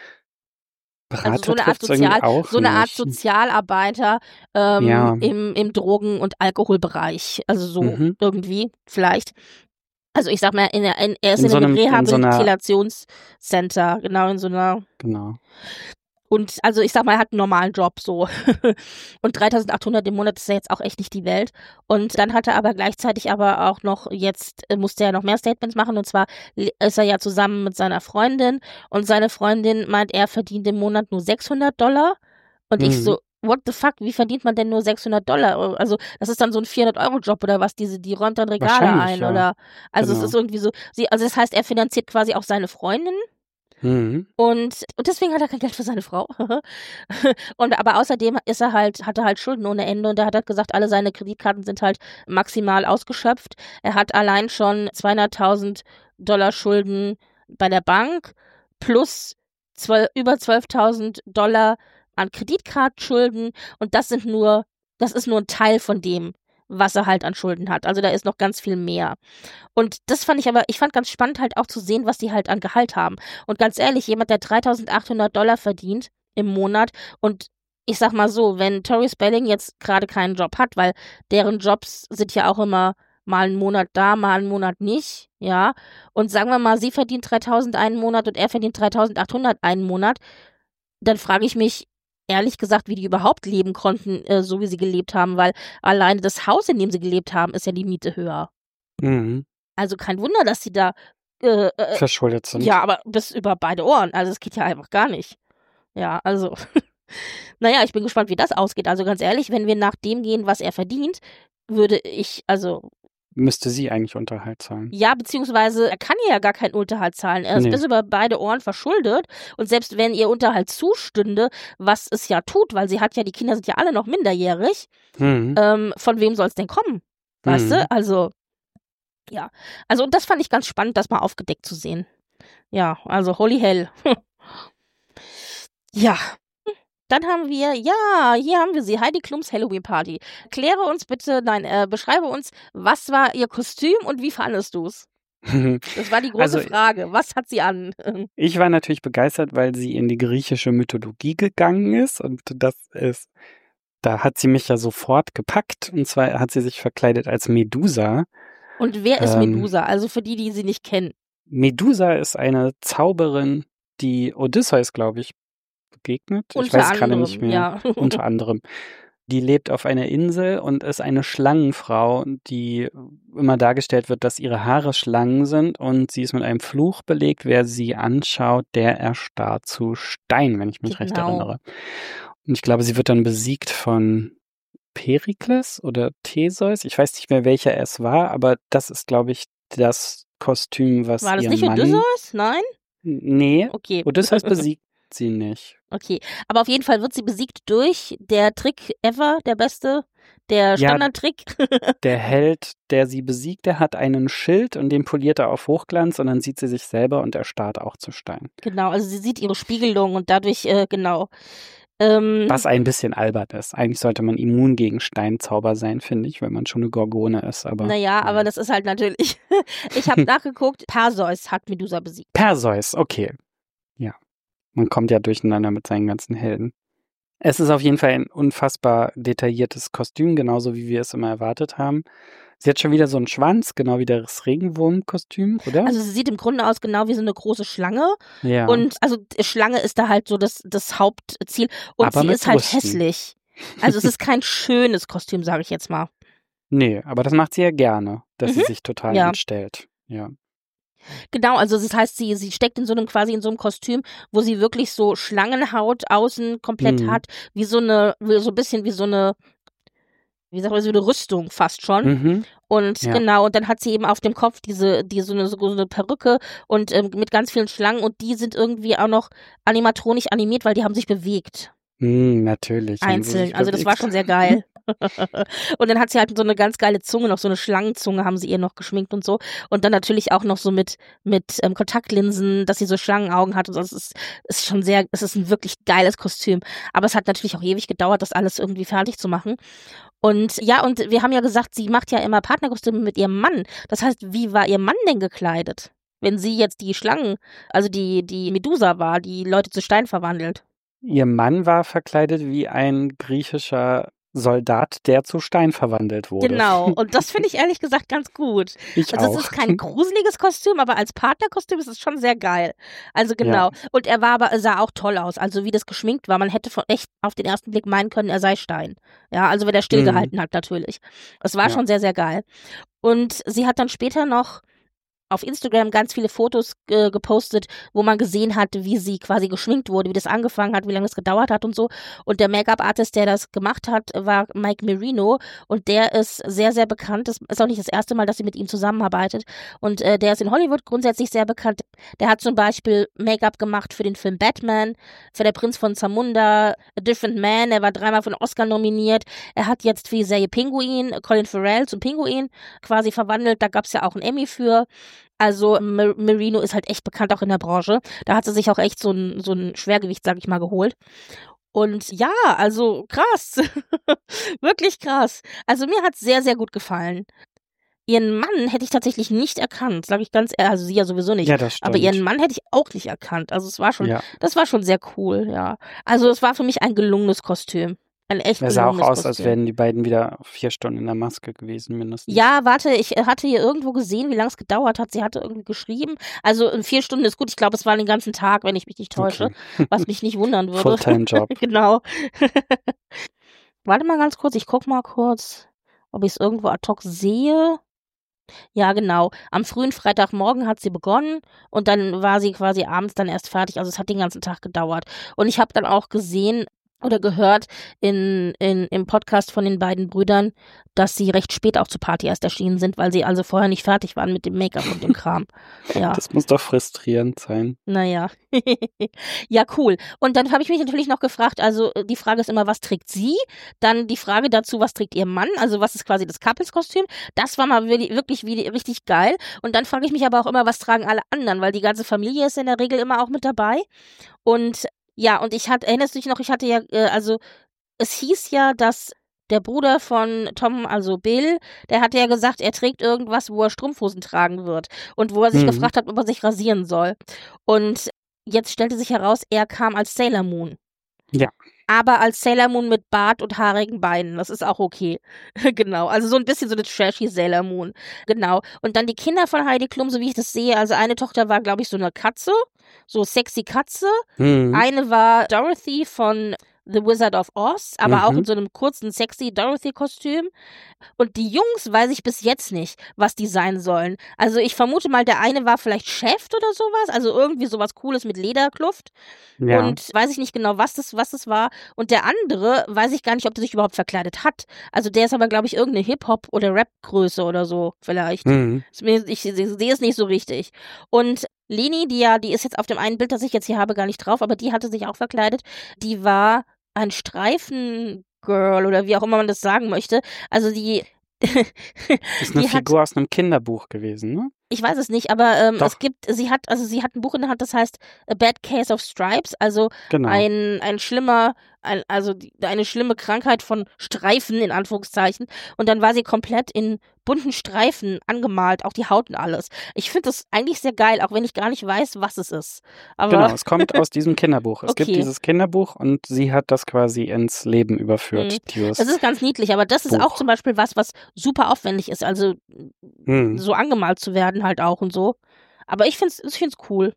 Berater also so eine Art trifft's irgendwie Sozial, auch so eine Art nicht. Sozialarbeiter ähm, Ja. im, im Drogen- und Alkoholbereich, also so Mhm. irgendwie vielleicht. Also ich sag mal, in, der- in, er ist In in, so einem einem- in so einer- Rehabilitationscenter, genau in so einer. Genau. Und also ich sag mal, er hat einen normalen Job so. Und dreitausendachthundert im Monat ist ja jetzt auch echt nicht die Welt. Und dann hat er aber gleichzeitig aber auch noch, jetzt äh, musste er noch mehr Statements machen. Und zwar le- ist er ja zusammen mit seiner Freundin. Und seine Freundin meint, er verdient im Monat nur sechshundert Dollar. Und ich Mhm. so, what the fuck, wie verdient man denn nur sechshundert Dollar? Also das ist dann so ein vierhundert-Euro-Job oder was, diese, die räumt dann Regale Wahrscheinlich, ein. ja. Oder, also Genau. es ist irgendwie so, sie, also das heißt, er finanziert quasi auch seine Freundin. Mhm. Und, und deswegen hat er kein Geld für seine Frau. Und aber außerdem ist er halt, hat er halt Schulden ohne Ende und er hat halt gesagt, alle seine Kreditkarten sind halt maximal ausgeschöpft. Er hat allein schon zweihunderttausend Dollar Schulden bei der Bank plus zwölf, über zwölftausend Dollar an Kreditkartenschulden und das sind nur, das ist nur ein Teil von dem, was er halt an Schulden hat. Also da ist noch ganz viel mehr. Und das fand ich aber, ich fand ganz spannend halt auch zu sehen, was die halt an Gehalt haben. Und ganz ehrlich, jemand, der dreitausendachthundert Dollar verdient im Monat und ich sag mal so, wenn Tori Spelling jetzt gerade keinen Job hat, weil deren Jobs sind ja auch immer mal einen Monat da, mal einen Monat nicht, ja. Und sagen wir mal, sie verdient dreitausend einen Monat und er verdient dreitausendachthundert einen Monat, dann frage ich mich, ehrlich gesagt, wie die überhaupt leben konnten, äh, so wie sie gelebt haben, weil alleine das Haus, in dem sie gelebt haben, ist ja die Miete höher. Mhm. Also kein Wunder, dass sie da äh, äh, Verschuldet sind. ja, aber bis über beide Ohren. Also es geht ja einfach gar nicht. Ja, also naja, ich bin gespannt, wie das ausgeht. Also ganz ehrlich, wenn wir nach dem gehen, was er verdient, würde ich, also müsste sie eigentlich Unterhalt zahlen. Ja, beziehungsweise er kann ihr ja gar keinen Unterhalt zahlen. Er ist Nee. bis über beide Ohren verschuldet. Und selbst wenn ihr Unterhalt zustünde, was es ja tut, weil sie hat ja, die Kinder sind ja alle noch minderjährig, Mhm. ähm, von wem soll es denn kommen? Weißt Mhm. du? Also, ja. Also, und das fand ich ganz spannend, das mal aufgedeckt zu sehen. Ja, also holy hell. Ja. Dann haben wir, ja, hier haben wir sie, Heidi Klums Halloween Party. Kläre uns bitte, nein, äh, beschreibe uns, was war ihr Kostüm und wie fandest du es? Das war die große Also, Frage. Was hat sie an? ich war natürlich begeistert, weil sie in die griechische Mythologie gegangen ist und das ist, da hat sie mich ja sofort gepackt und zwar hat sie sich verkleidet als Medusa. Und wer ist Ähm, Medusa? Also für die, die sie nicht kennen. Medusa ist eine Zauberin, die Odysseus, glaube ich, begegnet. Ich Unter weiß es gerade anderem, nicht mehr. ja. Unter anderem. Die lebt auf einer Insel und ist eine Schlangenfrau, die immer dargestellt wird, dass ihre Haare Schlangen sind und sie ist mit einem Fluch belegt. Wer sie anschaut, der erstarrt zu Stein, wenn ich mich recht Genau. erinnere. Und ich glaube, sie wird dann besiegt von Perikles oder Theseus. Ich weiß nicht mehr, welcher es war, aber das ist, glaube ich, das Kostüm, was War das ihr nicht Mann... Odysseus? Nein? Nee, Okay. Odysseus besiegt sie nicht. Okay. Aber auf jeden Fall wird sie besiegt durch der Trick ever, der beste, der Ja. Standardtrick. Der Held, der sie besiegt, der hat einen Schild und den poliert er auf Hochglanz und dann sieht sie sich selber und erstarrt auch zu Stein. Genau, also sie sieht ihre Spiegelung und dadurch, äh, genau. Ähm, Was ein bisschen albern ist. Eigentlich sollte man immun gegen Steinzauber sein, finde ich, wenn man schon eine Gorgone ist. Aber naja, aber ja. das ist halt natürlich. Ich habe nachgeguckt, Perseus hat Medusa besiegt. Perseus, okay. Ja. Man kommt ja durcheinander mit seinen ganzen Helden. Es ist auf jeden Fall ein unfassbar detailliertes Kostüm, genauso wie wir es immer erwartet haben. Sie hat schon wieder so einen Schwanz, genau wie das Regenwurmkostüm, oder? Also sie sieht im Grunde aus genau wie so eine große Schlange. ja. Und also Schlange ist da halt so das, das Hauptziel. Und Aber sie mit ist halt Brüsten. hässlich. Also es ist kein schönes Kostüm, sage ich jetzt mal. Nee, aber das macht sie ja gerne, dass sie Mhm. sich total Ja. entstellt. Ja. Genau, also das heißt, sie, sie steckt in so einem quasi in so einem Kostüm, wo sie wirklich so Schlangenhaut außen komplett Mhm. hat, wie so eine, wie so ein bisschen wie so eine, wie sagt man, so eine Rüstung fast schon. Mhm. Und Ja. genau, und dann hat sie eben auf dem Kopf diese, die so eine, so eine Perücke und ähm, mit ganz vielen Schlangen und die sind irgendwie auch noch animatronisch animiert, weil die haben sich bewegt. Hm, natürlich. haben sie Einzeln. sich Also das war bewegt. schon sehr geil. Und dann hat sie halt so eine ganz geile Zunge, noch so eine Schlangenzunge haben sie ihr noch geschminkt und so. Und dann natürlich auch noch so mit, mit ähm, Kontaktlinsen, dass sie so Schlangenaugen hat und so. Es ist, ist schon sehr, es ist ein wirklich geiles Kostüm. Aber es hat natürlich auch ewig gedauert, das alles irgendwie fertig zu machen. Und ja, und wir haben ja gesagt, sie macht ja immer Partnerkostüme mit ihrem Mann. Das heißt, wie war ihr Mann denn gekleidet? Wenn sie jetzt die Schlangen, also die, die Medusa war, die Leute zu Stein verwandelt. Ihr Mann war verkleidet wie ein griechischer Soldat, der zu Stein verwandelt wurde. Genau. Und das finde ich ehrlich gesagt ganz gut. Ich Also auch. es ist kein gruseliges Kostüm, aber als Partnerkostüm ist es schon sehr geil. Also genau. Ja. Und er war aber, sah auch toll aus. Also wie das geschminkt war. Man hätte von echt auf den ersten Blick meinen können, er sei Stein. Ja, also wenn er stillgehalten Mhm. hat natürlich. Es war Ja. schon sehr, sehr geil. Und sie hat dann später noch auf Instagram ganz viele Fotos äh, gepostet, wo man gesehen hat, wie sie quasi geschminkt wurde, wie das angefangen hat, wie lange es gedauert hat und so. Und der Make-up-Artist, der das gemacht hat, war Mike Marino und der ist sehr, sehr bekannt. Das ist auch nicht das erste Mal, dass sie mit ihm zusammenarbeitet. Und äh, der ist in Hollywood grundsätzlich sehr bekannt. Der hat zum Beispiel Make-up gemacht für den Film Batman, für Der Prinz von Zamunda, A Different Man. Er war dreimal für den Oscar nominiert. Er hat jetzt für die Serie Pinguin, Colin Farrell zum Pinguin quasi verwandelt. Da gab es ja auch einen Emmy für. Also Mar- Marino ist halt echt bekannt auch in der Branche. Da hat sie sich auch echt so ein, so ein Schwergewicht, sag ich mal, geholt. Und ja, also krass. Wirklich krass. Also mir hat es sehr, sehr gut gefallen. Ihren Mann hätte ich tatsächlich nicht erkannt, sage ich ganz ehrlich. Also sie ja sowieso nicht. Ja, das stimmt. Aber ihren Mann hätte ich auch nicht erkannt. Also es war schon, Ja. das war schon sehr cool, ja. Also es war für mich ein gelungenes Kostüm. Ein echt Er sah auch gelungenes aus, als Kostüm. wären die beiden wieder vier Stunden in der Maske gewesen, mindestens. Ja, warte, ich hatte hier irgendwo gesehen, wie lange es gedauert hat. Sie hatte irgendwie geschrieben. Also in vier Stunden ist gut. Ich glaube, es war den ganzen Tag, wenn ich mich nicht täusche. Okay. Was mich nicht wundern würde. Fulltime-Job. Genau. Warte mal ganz kurz. Ich guck mal kurz, ob ich es irgendwo ad hoc sehe. Ja, genau. Am frühen Freitagmorgen hat sie begonnen und dann war sie quasi abends dann erst fertig. Also es hat den ganzen Tag gedauert. Und ich habe dann auch gesehen, oder gehört in, in, im Podcast von den beiden Brüdern, dass sie recht spät auch zur Party erst erschienen sind, weil sie also vorher nicht fertig waren mit dem Make-up und dem Kram. Ja. Das muss doch frustrierend sein. Naja. Ja, cool. Und dann habe ich mich natürlich noch gefragt, also die Frage ist immer, was trägt sie? Dann die Frage dazu, was trägt ihr Mann? Also was ist quasi das Couples-Kostüm? Das war mal wirklich, wirklich wie, richtig geil. Und dann frage ich mich aber auch immer, was tragen alle anderen? Weil die ganze Familie ist in der Regel immer auch mit dabei. Und ja, und ich hatte, erinnerst du dich noch, ich hatte ja, äh, also es hieß ja, dass der Bruder von Tom, also Bill, der hatte ja gesagt, er trägt irgendwas, wo er Strumpfhosen tragen wird und wo er sich Mhm. gefragt hat, ob er sich rasieren soll. Und jetzt stellte sich heraus, er kam als Sailor Moon. Ja. Aber als Sailor Moon mit Bart und haarigen Beinen. Das ist auch okay. Genau. Also so ein bisschen so eine trashy Sailor Moon. Genau. Und dann die Kinder von Heidi Klum, so wie ich das sehe. Also eine Tochter war, glaube ich, so eine Katze. So sexy Katze. Mhm. Eine war Dorothy von The Wizard of Oz, aber Mhm. auch in so einem kurzen, sexy Dorothy-Kostüm. Und die Jungs weiß ich bis jetzt nicht, was die sein sollen. Also ich vermute mal, der eine war vielleicht Chef oder sowas, also irgendwie sowas Cooles mit Lederkluft. Ja. Und weiß ich nicht genau, was das, was das war. Und der andere weiß ich gar nicht, ob der sich überhaupt verkleidet hat. Also der ist aber, glaube ich, irgendeine Hip-Hop- oder Rap-Größe oder so vielleicht. Mhm. Ist mir- Ich, ich sehe es nicht so richtig. Und Leni, die ja, die ist jetzt auf dem einen Bild, das ich jetzt hier habe, gar nicht drauf, aber die hatte sich auch verkleidet. Die war ein Streifengirl oder wie auch immer man das sagen möchte. Also die, Das ist eine die hat, Figur aus einem Kinderbuch gewesen, ne? ich weiß es nicht, aber ähm, Doch. es gibt, sie hat, also sie hat ein Buch in der Hand, das heißt A Bad Case of Stripes, also Genau. ein, ein schlimmer, ein, also die, eine schlimme Krankheit von Streifen, in Anführungszeichen. Und dann war sie komplett in bunten Streifen angemalt, auch die Haut und alles. Ich finde das eigentlich sehr geil, auch wenn ich gar nicht weiß, was es ist. Aber Genau, es kommt aus diesem Kinderbuch. Es gibt Okay. dieses Kinderbuch und sie hat das quasi ins Leben überführt, dieses es ist ganz niedlich, aber das ist Buch. auch zum Beispiel was, was super aufwendig ist, also Hm. so angemalt zu werden halt auch und so. Aber ich find's, ich find's cool.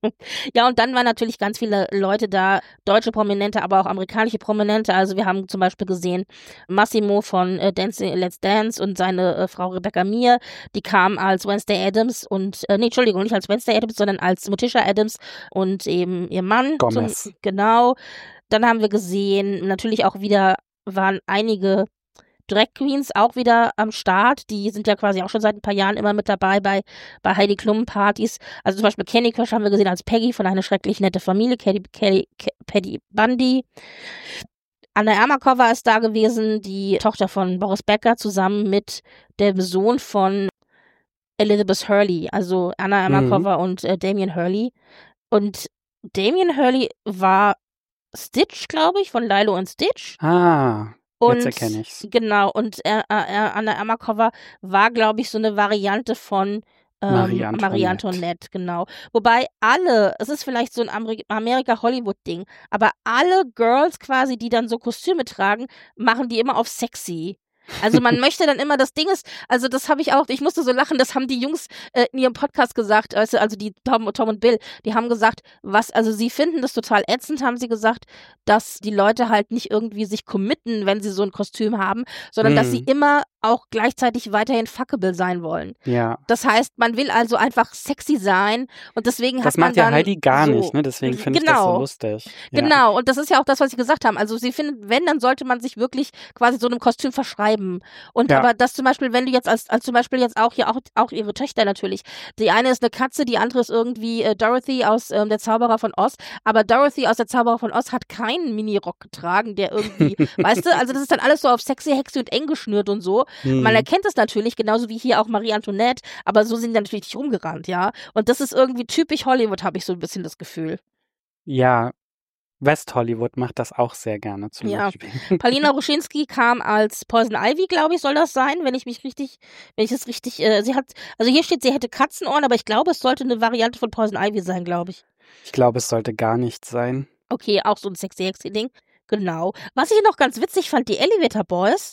Ja, und dann waren natürlich ganz viele Leute da, deutsche Prominente, aber auch amerikanische Prominente. Also wir haben zum Beispiel gesehen Massimo von äh, Dancing Let's Dance und seine äh, Frau Rebecca Mir, die kam als Wednesday Addams und, äh, nee, Entschuldigung, nicht als Wednesday Addams, sondern als Morticia Addams und eben ihr Mann. Gomez. Zum, genau. Dann haben wir gesehen, natürlich auch wieder waren einige Drag Queens auch wieder am Start. Die sind ja quasi auch schon seit ein paar Jahren immer mit dabei bei, bei Heidi Klum Partys. Also zum Beispiel Candy Crush haben wir gesehen als Peggy von Eine schrecklich nette Familie, Paddy, Paddy, Paddy Bundy. Anna Ermakova ist da gewesen, die Tochter von Boris Becker, zusammen mit dem Sohn von Elizabeth Hurley, also Anna Ermakova Mhm. und äh, Damien Hurley. Und Damien Hurley war Stitch, glaube ich, von Lilo und Stitch. Ah, Und jetzt erkenne ich's. genau, und äh, äh, Anna Ermakova war, glaube ich, so eine Variante von ähm, Marie Marie Antoinette. Antoinette, genau. Wobei alle, es ist vielleicht so ein Ameri- Amerika-Hollywood-Ding, aber alle Girls quasi, die dann so Kostüme tragen, machen die immer auf sexy. Also man möchte dann immer, das Ding ist, also das habe ich auch, ich musste so lachen, das haben die Jungs äh, in ihrem Podcast gesagt, also, also die Tom, Tom und Bill, die haben gesagt, was, also sie finden das total ätzend, haben sie gesagt, dass die Leute halt nicht irgendwie sich committen, wenn sie so ein Kostüm haben, sondern dass sie Mhm. immer auch gleichzeitig weiterhin fuckable sein wollen. Ja, Das heißt, man will also einfach sexy sein und deswegen das hat man macht ja dann Heidi gar so, nicht, ne? Deswegen finde ich das so genau. lustig. Ja. Genau, und das ist ja auch das, was sie gesagt haben. Also sie finden, wenn, dann sollte man sich wirklich quasi so einem Kostüm verschreiben. Und Ja. aber das zum Beispiel, wenn du jetzt als, als zum Beispiel jetzt auch hier auch, auch ihre Töchter natürlich. Die eine ist eine Katze, die andere ist irgendwie äh, Dorothy aus ähm, der Zauberer von Oz. Aber Dorothy aus der Zauberer von Oz hat keinen Minirock getragen, der irgendwie, weißt du, also das ist dann alles so auf sexy, hexy und eng geschnürt und so. Hm. Man erkennt es natürlich, genauso wie hier auch Marie Antoinette, aber so sind die natürlich nicht rumgerannt, ja. Und das ist irgendwie typisch Hollywood, habe ich so ein bisschen das Gefühl. Ja, West Hollywood macht das auch sehr gerne zum Ja. Beispiel. Paulina Ruschinski kam als Poison Ivy, glaube ich, soll das sein, wenn ich mich richtig, wenn ich es richtig, äh, sie hat, also hier steht, sie hätte Katzenohren, aber ich glaube, es sollte eine Variante von Poison Ivy sein, glaube ich. Ich glaube, es sollte gar nicht sein. Okay, auch so ein sexy-hexy-Ding. Genau. Was ich noch ganz witzig fand, die Elevator Boys,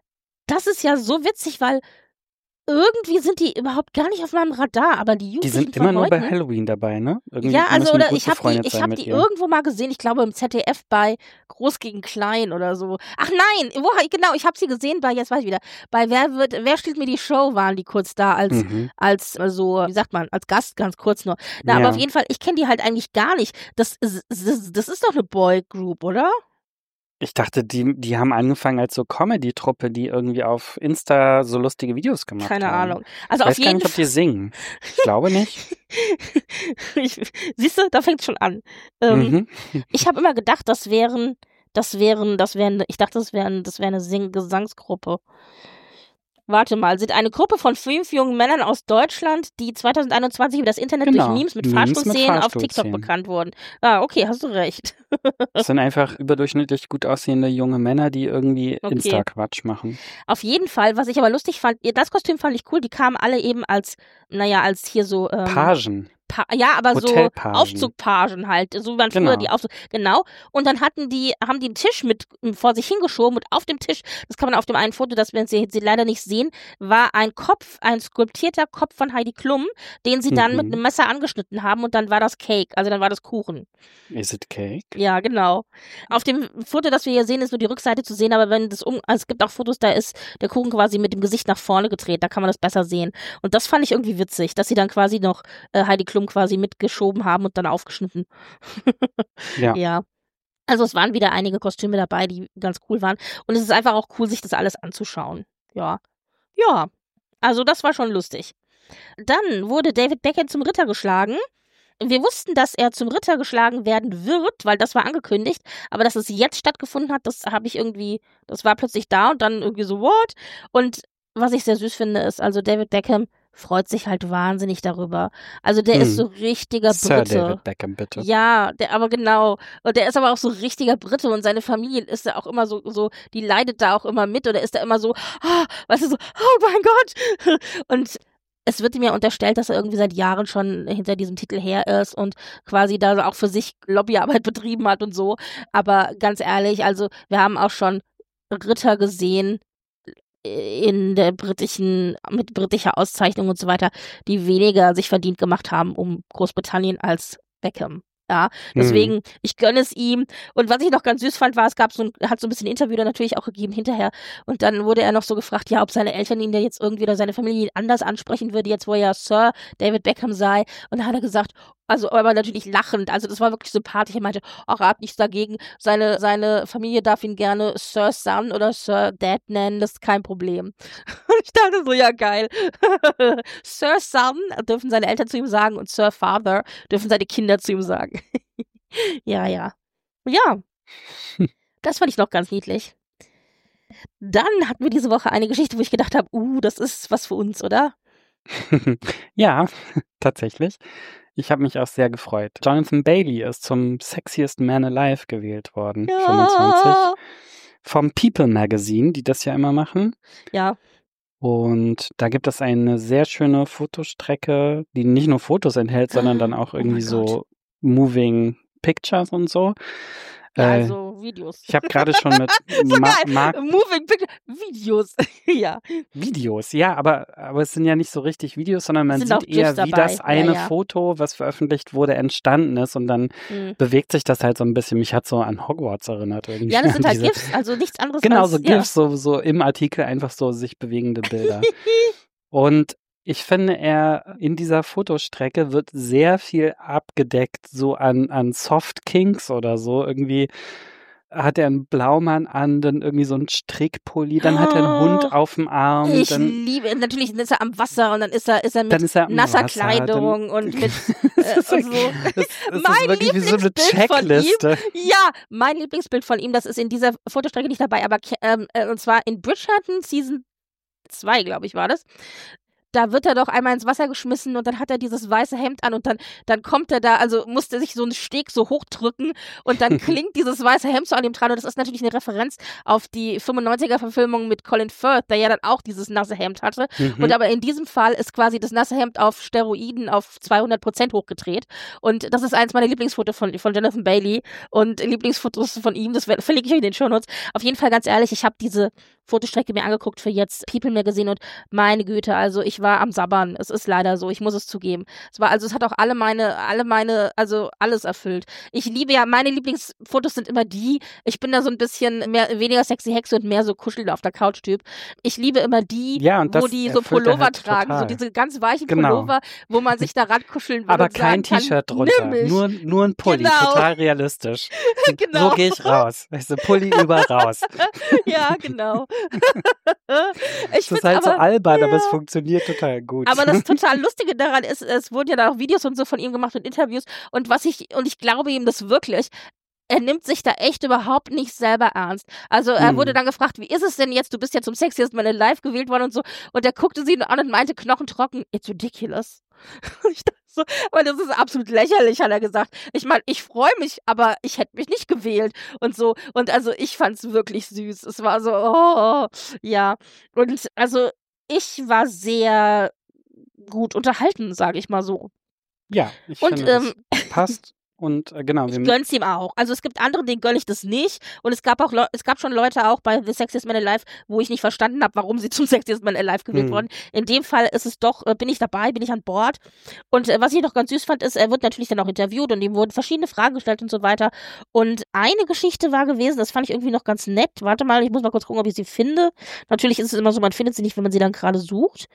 das ist ja so witzig, weil irgendwie sind die überhaupt gar nicht auf meinem Radar, aber die Die Jugendlichen sind immer von nur bei heute, Halloween dabei, ne? Irgendwie ja, also müssen die oder gut ich habe die, befreundet ich sein habe mit die ihr. irgendwo mal gesehen, ich glaube im Z D F bei Groß gegen Klein oder so. Ach nein, wo genau, ich habe sie gesehen bei, jetzt weiß ich wieder, bei Wer wird, wer stiehlt mir die Show, waren die kurz da als Mhm. als also, wie sagt man, als Gast ganz kurz nur. Na, aber Ja. auf jeden Fall, ich kenne die halt eigentlich gar nicht. Das ist, das, das ist doch eine Boy Group, oder? Ich dachte, die, die haben angefangen als so Comedy-Truppe, die irgendwie auf Insta so lustige Videos gemacht Keine haben. Ahnung. Also ich auf weiß jeden gar nicht, ob die singen. Ich glaube nicht. Siehst du, da fängt schon an. Ähm, Mhm. Ich habe immer gedacht, das wären, das wären, das wären, ich dachte, das wären, das wäre eine Sing Gesangsgruppe. Warte mal, sind eine Gruppe von fünf jungen Männern aus Deutschland, die zwanzig einundzwanzig über das Internet Genau. durch Memes mit Memes mit Fahrstuhlszenen auf TikTok Fahrstuhlszenen. bekannt wurden. Ah, okay, hast du recht. Das sind einfach überdurchschnittlich gut aussehende junge Männer, die irgendwie Okay. Insta-Quatsch machen. Auf jeden Fall, was ich aber lustig fand, das Kostüm fand ich cool, die kamen alle eben als, naja, als hier so, ähm, Pagen. Pa- ja, aber so Hotelpagen. Aufzugpagen halt, so wie man früher Genau. die Aufzug, genau. Und dann hatten die, haben die einen Tisch mit vor sich hingeschoben und auf dem Tisch, das kann man auf dem einen Foto, das wir sie, sie leider nicht sehen, war ein Kopf, ein skulptierter Kopf von Heidi Klum, den sie dann Mhm. mit einem Messer angeschnitten haben und dann war das Cake, also dann war das Kuchen. Is it cake? Ja, genau. Auf dem Foto, das wir hier sehen, ist nur die Rückseite zu sehen, aber wenn das um, also es gibt auch Fotos, da ist der Kuchen quasi mit dem Gesicht nach vorne gedreht, da kann man das besser sehen. Und das fand ich irgendwie witzig, dass sie dann quasi noch äh, Heidi Klum quasi mitgeschoben haben und dann aufgeschnitten. Ja. Ja. Also es waren wieder einige Kostüme dabei, die ganz cool waren. Und es ist einfach auch cool, sich das alles anzuschauen. Ja. Ja. Also das war schon lustig. Dann wurde David Beckham zum Ritter geschlagen. Wir wussten, dass er zum Ritter geschlagen werden wird, weil das war angekündigt. Aber dass es jetzt stattgefunden hat, das habe ich irgendwie, das war plötzlich da und dann irgendwie so, what? Und was ich sehr süß finde, ist, also David Beckham freut sich halt wahnsinnig darüber. Also der Hm. ist so richtiger Sir Brite. David Beckham, bitte. Ja, der, aber genau. Und der ist aber auch so richtiger Brite und seine Familie ist da auch immer so, so, die leidet da auch immer mit oder ist da immer so, ah, weißt du, so, oh mein Gott. Und es wird ihm ja unterstellt, dass er irgendwie seit Jahren schon hinter diesem Titel her ist und quasi da auch für sich Lobbyarbeit betrieben hat und so. Aber ganz ehrlich, also wir haben auch schon Ritter gesehen in der britischen, mit britischer Auszeichnung und so weiter, die weniger sich verdient gemacht haben um Großbritannien als Beckham. Ja, deswegen, ich gönne es ihm. Und was ich noch ganz süß fand, war, es gab so ein, er hat so ein bisschen Interview dann natürlich auch gegeben hinterher. Und dann wurde er noch so gefragt, ja, ob seine Eltern ihn ja jetzt irgendwie oder seine Familie ihn anders ansprechen würde, jetzt wo er ja Sir David Beckham sei. Und dann hat er gesagt, also aber natürlich lachend, also das war wirklich sympathisch. Er meinte, ach, er hat nichts dagegen. Seine, seine Familie darf ihn gerne Sir Son oder Sir Dad nennen, das ist kein Problem. Und ich dachte so, ja geil. Sir Son dürfen seine Eltern zu ihm sagen und Sir Father dürfen seine Kinder zu ihm sagen. ja, ja. Ja. Das fand ich noch ganz niedlich. Dann hatten wir diese Woche eine Geschichte, wo ich gedacht habe, uh, das ist was für uns, oder? Ja, tatsächlich. Ich habe mich auch sehr gefreut. Jonathan Bailey ist zum Sexiest Man Alive gewählt worden. Ja. fünfundzwanzig. Vom People Magazine, die das ja immer machen. Ja. Und da gibt es eine sehr schöne Fotostrecke, die nicht nur Fotos enthält, sondern dann auch Oh irgendwie mein so Gott. Moving Pictures und so. Ja, Äh, also Videos. ich habe gerade schon mit so Ma geil. Mark Moving Picture. Videos. ja. Videos, ja, aber, aber es sind ja nicht so richtig Videos, sondern man Es sind auch sieht eher, GIFs wie dabei. das Ja, eine ja. Foto, was veröffentlicht wurde, entstanden ist und dann Mhm. bewegt sich das halt so ein bisschen. Mich hat so an Hogwarts erinnert irgendwie. Ja, das sind halt Diese- GIFs, also nichts anderes Genau, als, so GIFs, so, so im Artikel einfach so sich bewegende Bilder. Und ich finde, er in dieser Fotostrecke wird sehr viel abgedeckt, so an, an Soft Kinks oder so. Irgendwie hat er einen Blaumann an, dann irgendwie so einen Strickpulli, dann hat er einen Hund auf dem Arm. Ich dann, liebe, natürlich ist er am Wasser und dann ist er, ist er mit dann ist er am nasser Wasser, Kleidung dann- und mit Das äh, ist, und so. das, das Mein ist wirklich wie so eine Lieblingsbild von ihm. Checkliste. Ja, mein Lieblingsbild von ihm, das ist in dieser Fotostrecke nicht dabei, aber ke- ähm, äh, und zwar in Bridgerton Season zwei, glaube ich, war das. Da wird er doch einmal ins Wasser geschmissen und dann hat er dieses weiße Hemd an und dann, dann kommt er da, also musste sich so einen Steg so hochdrücken und dann klingt dieses weiße Hemd so an ihm dran und das ist natürlich eine Referenz auf die fünfundneunziger-Verfilmung mit Colin Firth, der ja dann auch dieses nasse Hemd hatte. Mhm. Und aber in diesem Fall ist quasi das nasse Hemd auf Steroiden auf zweihundert Prozent hochgedreht. Und das ist eins meiner Lieblingsfotos von, von Jonathan Bailey und Lieblingsfotos von ihm. Das ver- verlinke ich euch in den Shownotes. Auf jeden Fall ganz ehrlich, ich habe diese Fotostrecke mir angeguckt für jetzt People Magazine und meine Güte, also ich war am Sabbern. Es ist leider so, ich muss es zugeben. Es war, also es hat auch alle meine, alle meine, also alles erfüllt. Ich liebe ja, meine Lieblingsfotos sind immer die, ich bin da so ein bisschen mehr, weniger sexy Hexe und mehr so kuschelnd auf der Couch-Typ. Ich liebe immer die, ja, und wo die so Pullover halt tragen, total. so diese ganz weichen Genau. Pullover, wo man sich daran kuscheln will. Aber und kein sagen T-Shirt kann, drunter, nimm mich. nur, nur ein Pulli, Genau. total realistisch. Genau. So gehe ich raus. Weißt du, Pulli über raus. Ja, genau. Das Ich ist halt aber, so albern, ja. aber es funktioniert total gut. Aber das total Lustige daran ist, es wurden ja da auch Videos und so von ihm gemacht und Interviews und was ich, und ich glaube ihm das wirklich, er nimmt sich da echt überhaupt nicht selber ernst. Also er Hm. wurde dann gefragt, wie ist es denn jetzt, du bist ja zum Sexiest Man Alive gewählt worden und so, und er guckte sie an und meinte knochentrocken, it's ridiculous. Und ich dachte so, aber das ist absolut lächerlich, hat er gesagt. Ich meine, ich freue mich, aber ich hätte mich nicht gewählt und so. Und also ich fand es wirklich süß. Es war so, oh, ja. Und also ich war sehr gut unterhalten, sage ich mal so. Ja, ich Und, finde, ähm, das passt. Und äh, genau, Ich wir gönn's ihm auch. Also es gibt andere, denen gönne ich das nicht. Und es gab auch Leu- es gab schon Leute auch bei The Sexiest Man Alive, wo ich nicht verstanden habe, warum sie zum Sexiest Man Alive gewählt Hm. wurden. In dem Fall ist es doch, äh, bin ich dabei, bin ich an Bord. Und äh, was ich noch ganz süß fand, ist, er wird natürlich dann auch interviewt und ihm wurden verschiedene Fragen gestellt und so weiter. Und eine Geschichte war gewesen, das fand ich irgendwie noch ganz nett. Warte mal, ich muss mal kurz gucken, ob ich sie finde. Natürlich ist es immer so, man findet sie nicht, wenn man sie dann gerade sucht.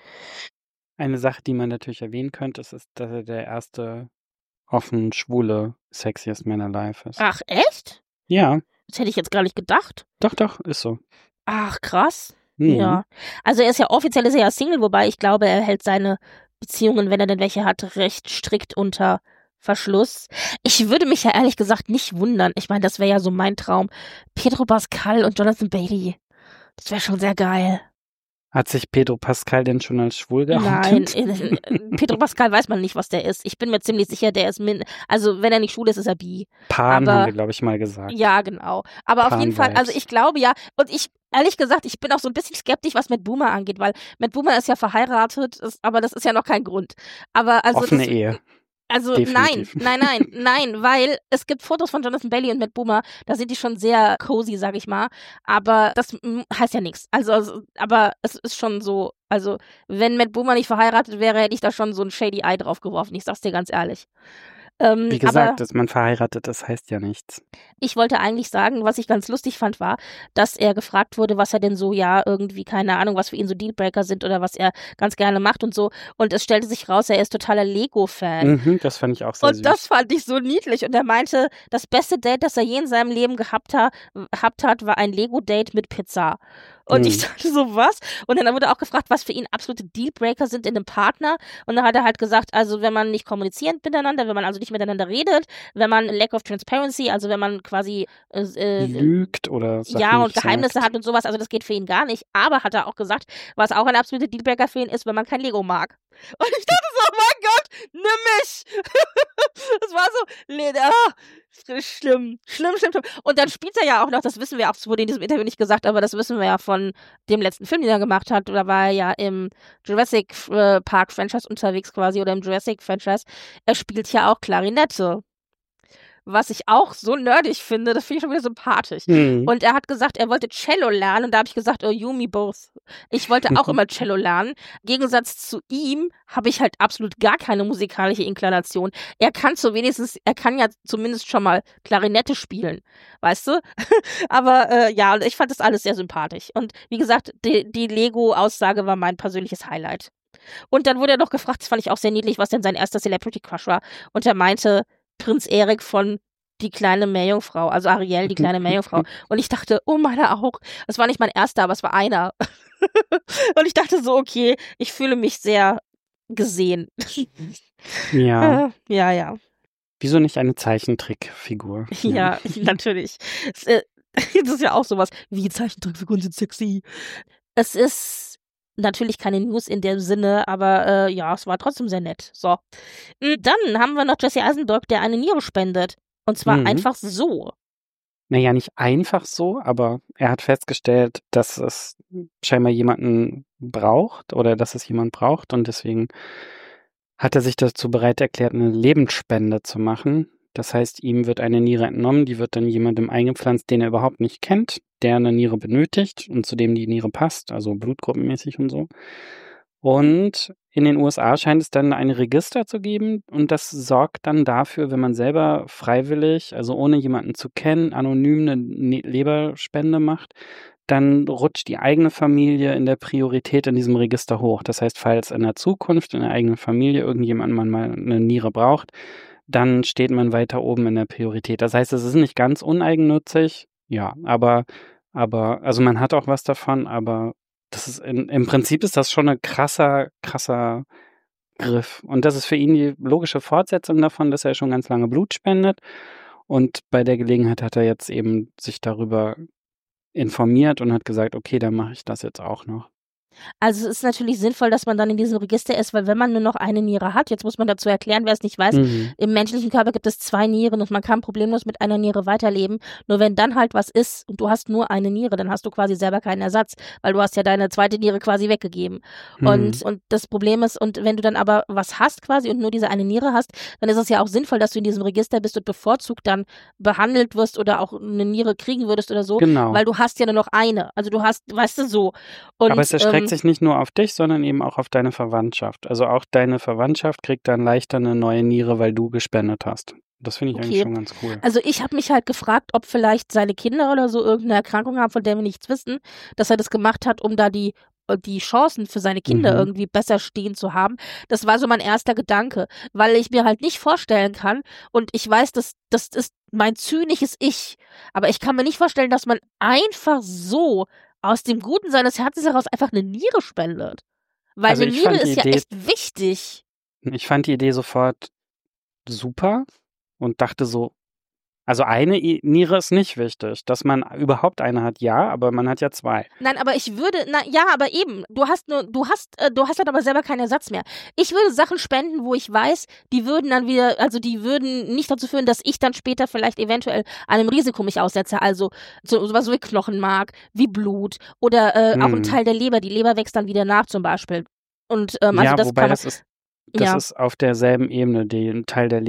Eine Sache, die man natürlich erwähnen könnte, ist, dass er der erste offen schwule Sexiest Man Alive ist. Ach, echt? Ja, Das hätte ich jetzt gar nicht gedacht. doch, doch, ist so. Ach, krass. Mhm. Ja. Also er ist ja offiziell ist er ja Single, wobei ich glaube, er hält seine Beziehungen, wenn er denn welche hat, recht strikt unter Verschluss. Ich würde mich ja ehrlich gesagt nicht wundern. Ich meine, das wäre ja so mein Traum. Pedro Pascal und Jonathan Bailey. Das wäre schon sehr geil. Hat sich Pedro Pascal denn schon als schwul Nein, geoutet? äh, äh, Pedro Pascal weiß man nicht, was der ist. Ich bin mir ziemlich sicher, der ist min also wenn er nicht schwul ist, ist er bi. Pan aber- haben wir, glaube ich, mal gesagt. Ja, genau. Aber auf jeden Fall, Pan-Vibes. also ich glaube ja, und ich, ehrlich gesagt, ich bin auch so ein bisschen skeptisch, was Matt Boomer angeht, weil Matt Boomer ist ja verheiratet, ist, aber das ist ja noch kein Grund. Aber also Offene das, Ehe. Also Definitiv. nein, nein, nein, nein, weil es gibt Fotos von Jonathan Bailey und Matt Boomer, da sind die schon sehr cozy, sag ich mal, aber das mm, heißt ja nichts. Also, also, aber es ist schon so, also wenn Matt Boomer nicht verheiratet wäre, hätte ich da schon so ein shady Eye drauf geworfen, ich sag's dir ganz ehrlich. Ähm, Wie gesagt, aber dass man verheiratet ist, heißt ja nichts. ich wollte eigentlich sagen, was ich ganz lustig fand, war, dass er gefragt wurde, was er denn so, ja, irgendwie, keine Ahnung, was für ihn so Dealbreaker sind oder was er ganz gerne macht und so. Und es stellte sich raus, er ist totaler Lego-Fan. Mhm, das fand ich auch sehr Und süß. das fand ich so niedlich. Und er meinte, das beste Date, das er je in seinem Leben gehabt hat, gehabt hat war ein Lego-Date mit Pizza. Und Hm. ich dachte so, was? Und dann wurde auch gefragt, was für ihn absolute Dealbreaker sind in einem Partner. Und dann hat er halt gesagt, also wenn man nicht kommuniziert miteinander, wenn man also nicht miteinander redet, wenn man Lack of Transparency, also wenn man quasi äh, äh, Lügt oder Sachen ja, und nicht Geheimnisse sagt. hat und sowas, also das geht für ihn gar nicht. Aber hat er auch gesagt, was auch ein absoluter Dealbreaker für ihn ist, wenn man kein Lego mag. Und ich dachte so, oh mein Gott, nimm mich! Das war so, le- ah, schlimm, schlimm, schlimm, schlimm. Und dann spielt er ja auch noch, das wissen wir auch, das wurde in diesem Interview nicht gesagt, aber das wissen wir ja von dem letzten Film, den er gemacht hat. Da war er ja im Jurassic äh, Park Franchise unterwegs quasi oder im Jurassic Franchise. Er spielt ja auch Klarinette. Was ich auch so nerdig finde, das finde ich schon wieder sympathisch. Hm. Und er hat gesagt, er wollte Cello lernen und da habe ich gesagt, oh, you me both. Ich wollte auch immer Cello lernen. Im Gegensatz zu ihm habe ich halt absolut gar keine musikalische Inklination. Er kann so wenigstens, er kann ja zumindest schon mal Klarinette spielen, weißt du? Aber äh, ja, und ich fand das alles sehr sympathisch. Und wie gesagt, die, die Lego-Aussage war mein persönliches Highlight. Und dann wurde er noch gefragt, das fand ich auch sehr niedlich, was denn sein erster Celebrity Crush war. Und er meinte, Prinz Erik von Die kleine Meerjungfrau, also Ariel, die kleine Meerjungfrau. Und ich dachte, oh, meiner auch. Das war nicht mein erster, aber es war einer. Und ich dachte so, okay, ich fühle mich sehr gesehen. Ja. Äh, ja, ja. Wieso nicht eine Zeichentrickfigur? Ja, natürlich. Es, äh, das ist ja auch sowas, wie Zeichentrickfiguren sind sexy. Es ist natürlich keine News in dem Sinne, aber äh, ja, es war trotzdem sehr nett. So. Dann haben wir noch Jesse Eisenberg, der eine Niere spendet. Und zwar Mhm. einfach so. Naja, nicht einfach so, aber er hat festgestellt, dass es scheinbar jemanden braucht oder dass es jemand braucht und deswegen hat er sich dazu bereit erklärt, eine Lebensspende zu machen. Das heißt, ihm wird eine Niere entnommen, die wird dann jemandem eingepflanzt, den er überhaupt nicht kennt, der eine Niere benötigt und zu dem die Niere passt, also blutgruppenmäßig und so. Und in den U S A scheint es dann ein Register zu geben und das sorgt dann dafür, wenn man selber freiwillig, also ohne jemanden zu kennen, anonym eine Ne- Leberspende macht, dann rutscht die eigene Familie in der Priorität in diesem Register hoch. Das heißt, falls in der Zukunft in der eigenen Familie irgendjemand man mal eine Niere braucht, dann steht man weiter oben in der Priorität. Das heißt, es ist nicht ganz uneigennützig, ja, aber, aber, also man hat auch was davon, aber das ist in, im Prinzip ist das schon ein krasser, krasser Griff. Und das ist für ihn die logische Fortsetzung davon, dass er schon ganz lange Blut spendet. Und bei der Gelegenheit hat er jetzt eben sich darüber informiert und hat gesagt, okay, dann mache ich das jetzt auch noch. Also es ist natürlich sinnvoll, dass man dann in diesem Register ist, weil wenn man nur noch eine Niere hat, jetzt muss man dazu erklären, wer es nicht weiß, Mhm. im menschlichen Körper gibt es zwei Nieren und man kann problemlos mit einer Niere weiterleben. Nur wenn dann halt was ist und du hast nur eine Niere, dann hast du quasi selber keinen Ersatz, weil du hast ja deine zweite Niere quasi weggegeben. Mhm. Und, und das Problem ist, und wenn du dann aber was hast quasi und nur diese eine Niere hast, dann ist es ja auch sinnvoll, dass du in diesem Register bist und bevorzugt dann behandelt wirst oder auch eine Niere kriegen würdest oder so, Genau. weil du hast ja nur noch eine. Also du hast, weißt du, so. Und, Aber es erstreckt ähm, sich nicht nur auf dich, sondern eben auch auf deine Verwandtschaft. Also auch deine Verwandtschaft kriegt dann leichter eine neue Niere, weil du gespendet hast. Das finde ich Okay. eigentlich schon ganz cool. Also ich habe mich halt gefragt, ob vielleicht seine Kinder oder so irgendeine Erkrankung haben, von der wir nichts wissen, dass er das gemacht hat, um da die die Chancen für seine Kinder Mhm. irgendwie besser stehen zu haben. Das war so mein erster Gedanke, weil ich mir halt nicht vorstellen kann und ich weiß, dass das ist mein zynisches Ich, aber ich kann mir nicht vorstellen, dass man einfach so aus dem Guten seines Herzens heraus einfach eine Niere spendet. Weil Also eine ich Niere fand die ist ja Idee- echt wichtig. Ich fand die Idee sofort super und dachte so, also eine I- Niere ist nicht wichtig. Dass man überhaupt eine hat, ja, aber man hat ja zwei. Nein, aber ich würde, na ja, aber eben, du hast nur, du hast, äh, du hast halt aber selber keinen Ersatz mehr. Ich würde Sachen spenden, wo ich weiß, die würden dann wieder, also die würden nicht dazu führen, dass ich dann später vielleicht eventuell einem Risiko mich aussetze. Also so sowas wie Knochenmark, wie Blut oder äh, auch ein Hm. Teil der Leber. Die Leber wächst dann wieder nach zum Beispiel. Und ähm, also ja, das wobei kann man, das ist, das ja. ist auf derselben Ebene. Den Teil der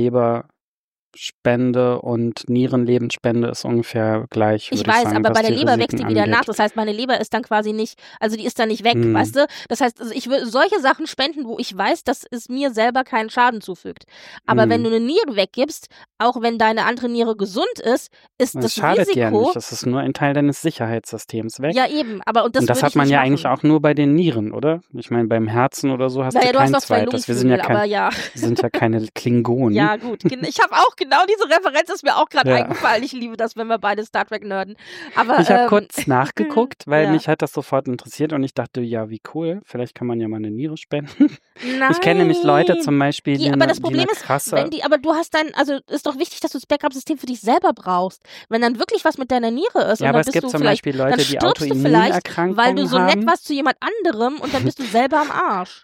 Leberspende und Nierenlebensspende ist ungefähr gleich. Ich würde weiß, sagen, aber was bei der die Leber wächst Risiken die wieder angeht. nach. Das heißt, meine Leber ist dann quasi nicht, also die ist dann nicht weg, Hm. weißt du? Das heißt, also ich würde solche Sachen spenden, wo ich weiß, dass es mir selber keinen Schaden zufügt. Aber Hm. wenn du eine Niere weggibst, auch wenn deine andere Niere gesund ist, ist Das das, schadet dir Risiko. nicht. Das ist nur ein Teil deines Sicherheitssystems weg. Ja, eben. Aber und das, und das würde hat ich man nicht ja machen. eigentlich auch nur bei den Nieren, oder? Ich meine, beim Herzen oder so hast Naja, du du hast kein noch zwei zweites. Wir sind ja, Lungenflügel, aber kein, ja. wir sind ja keine Klingonen. Ja, gut. Gen- Ich habe auch genau diese Referenz, ist mir auch gerade Ja. eingefallen. Ich liebe das, wenn wir beide Star Trek nerden. Aber Ich habe ähm, kurz nachgeguckt, weil ja. mich hat das sofort interessiert und ich dachte, ja, wie cool, vielleicht kann man ja mal eine Niere spenden. nein. Ich kenne nämlich Leute zum Beispiel, die, Die, aber eine, das die Problem eine ist, krasse... wenn die, aber du hast dein, also ist doch wichtig, dass du das Backup-System für dich selber brauchst. Wenn dann wirklich was mit deiner Niere ist ja, und aber dann es bist gibt du zum vielleicht, Beispiel dann Leute, die stirbst du vielleicht, Autoimmunerkrankungen weil du so haben. nett warst zu jemand anderem und dann bist du selber am Arsch.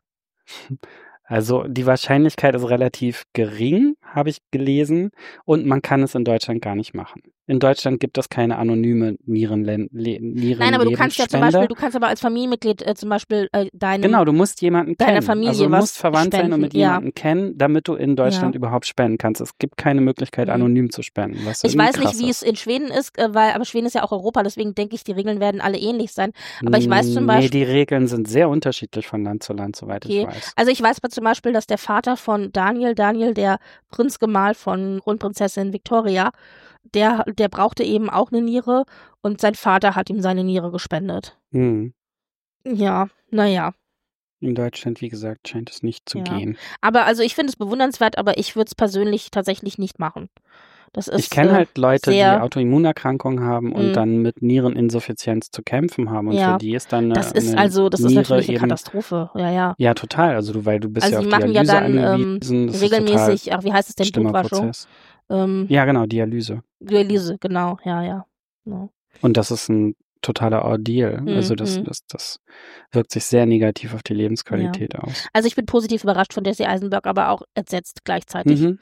Also die Wahrscheinlichkeit ist relativ gering, habe ich gelesen, und man kann es in Deutschland gar nicht machen. In Deutschland gibt es keine anonyme Nieren Nieren Nein, aber du kannst ja zum Lebensspende. Beispiel, du kannst aber als Familienmitglied äh, zum Beispiel äh, deinem, Genau, du musst jemanden deiner kennen. Familie also du was musst verwandt sein und mit spenden, ja. jemandem kennen, damit du in Deutschland Ja. überhaupt spenden kannst. Es gibt keine Möglichkeit, Mhm. anonym zu spenden. Was ich irgendwie weiß nicht, krass wie ist. es in Schweden ist, äh, weil, aber Schweden ist ja auch Europa, deswegen denke ich, die Regeln werden alle ähnlich sein. Aber ich weiß zum Nee, Beispiel, die Regeln sind sehr unterschiedlich von Land zu Land, soweit Okay. ich weiß. also ich weiß aber zum Beispiel, dass der Vater von Daniel, Daniel, der Prinzgemahl von Kronprinzessin Victoria, der, der brauchte eben auch eine Niere und sein Vater hat ihm seine Niere gespendet. Hm. Ja, naja. In Deutschland, wie gesagt, scheint es nicht zu Ja. gehen. Aber also ich finde es bewundernswert, aber ich würde es persönlich tatsächlich nicht machen. Das ist, Ich kenne äh, halt Leute, die sehr- Autoimmunerkrankungen haben und Mhm. dann mit Niereninsuffizienz zu kämpfen haben. Und Ja. für die ist dann eine, Das ist eine also, das ist Niere natürlich eine eben, Katastrophe. Ja, ja. Ja, total. Also du, weil du bist Also ja die auf machen ja Dialyse dann ähm, angewiesen. Das ist regelmäßig, ach, wie heißt es total denn, schlimmer Blutwaschung? Prozess. Ähm, Ja, genau, Dialyse. Dialyse, genau, ja, ja. ja. Und das ist ein totaler Ordeal. Mhm, Also das, mhm. das, das wirkt sich sehr negativ auf die Lebensqualität aus. Also ich bin positiv überrascht von Jesse Eisenberg, aber auch entsetzt gleichzeitig. Mhm.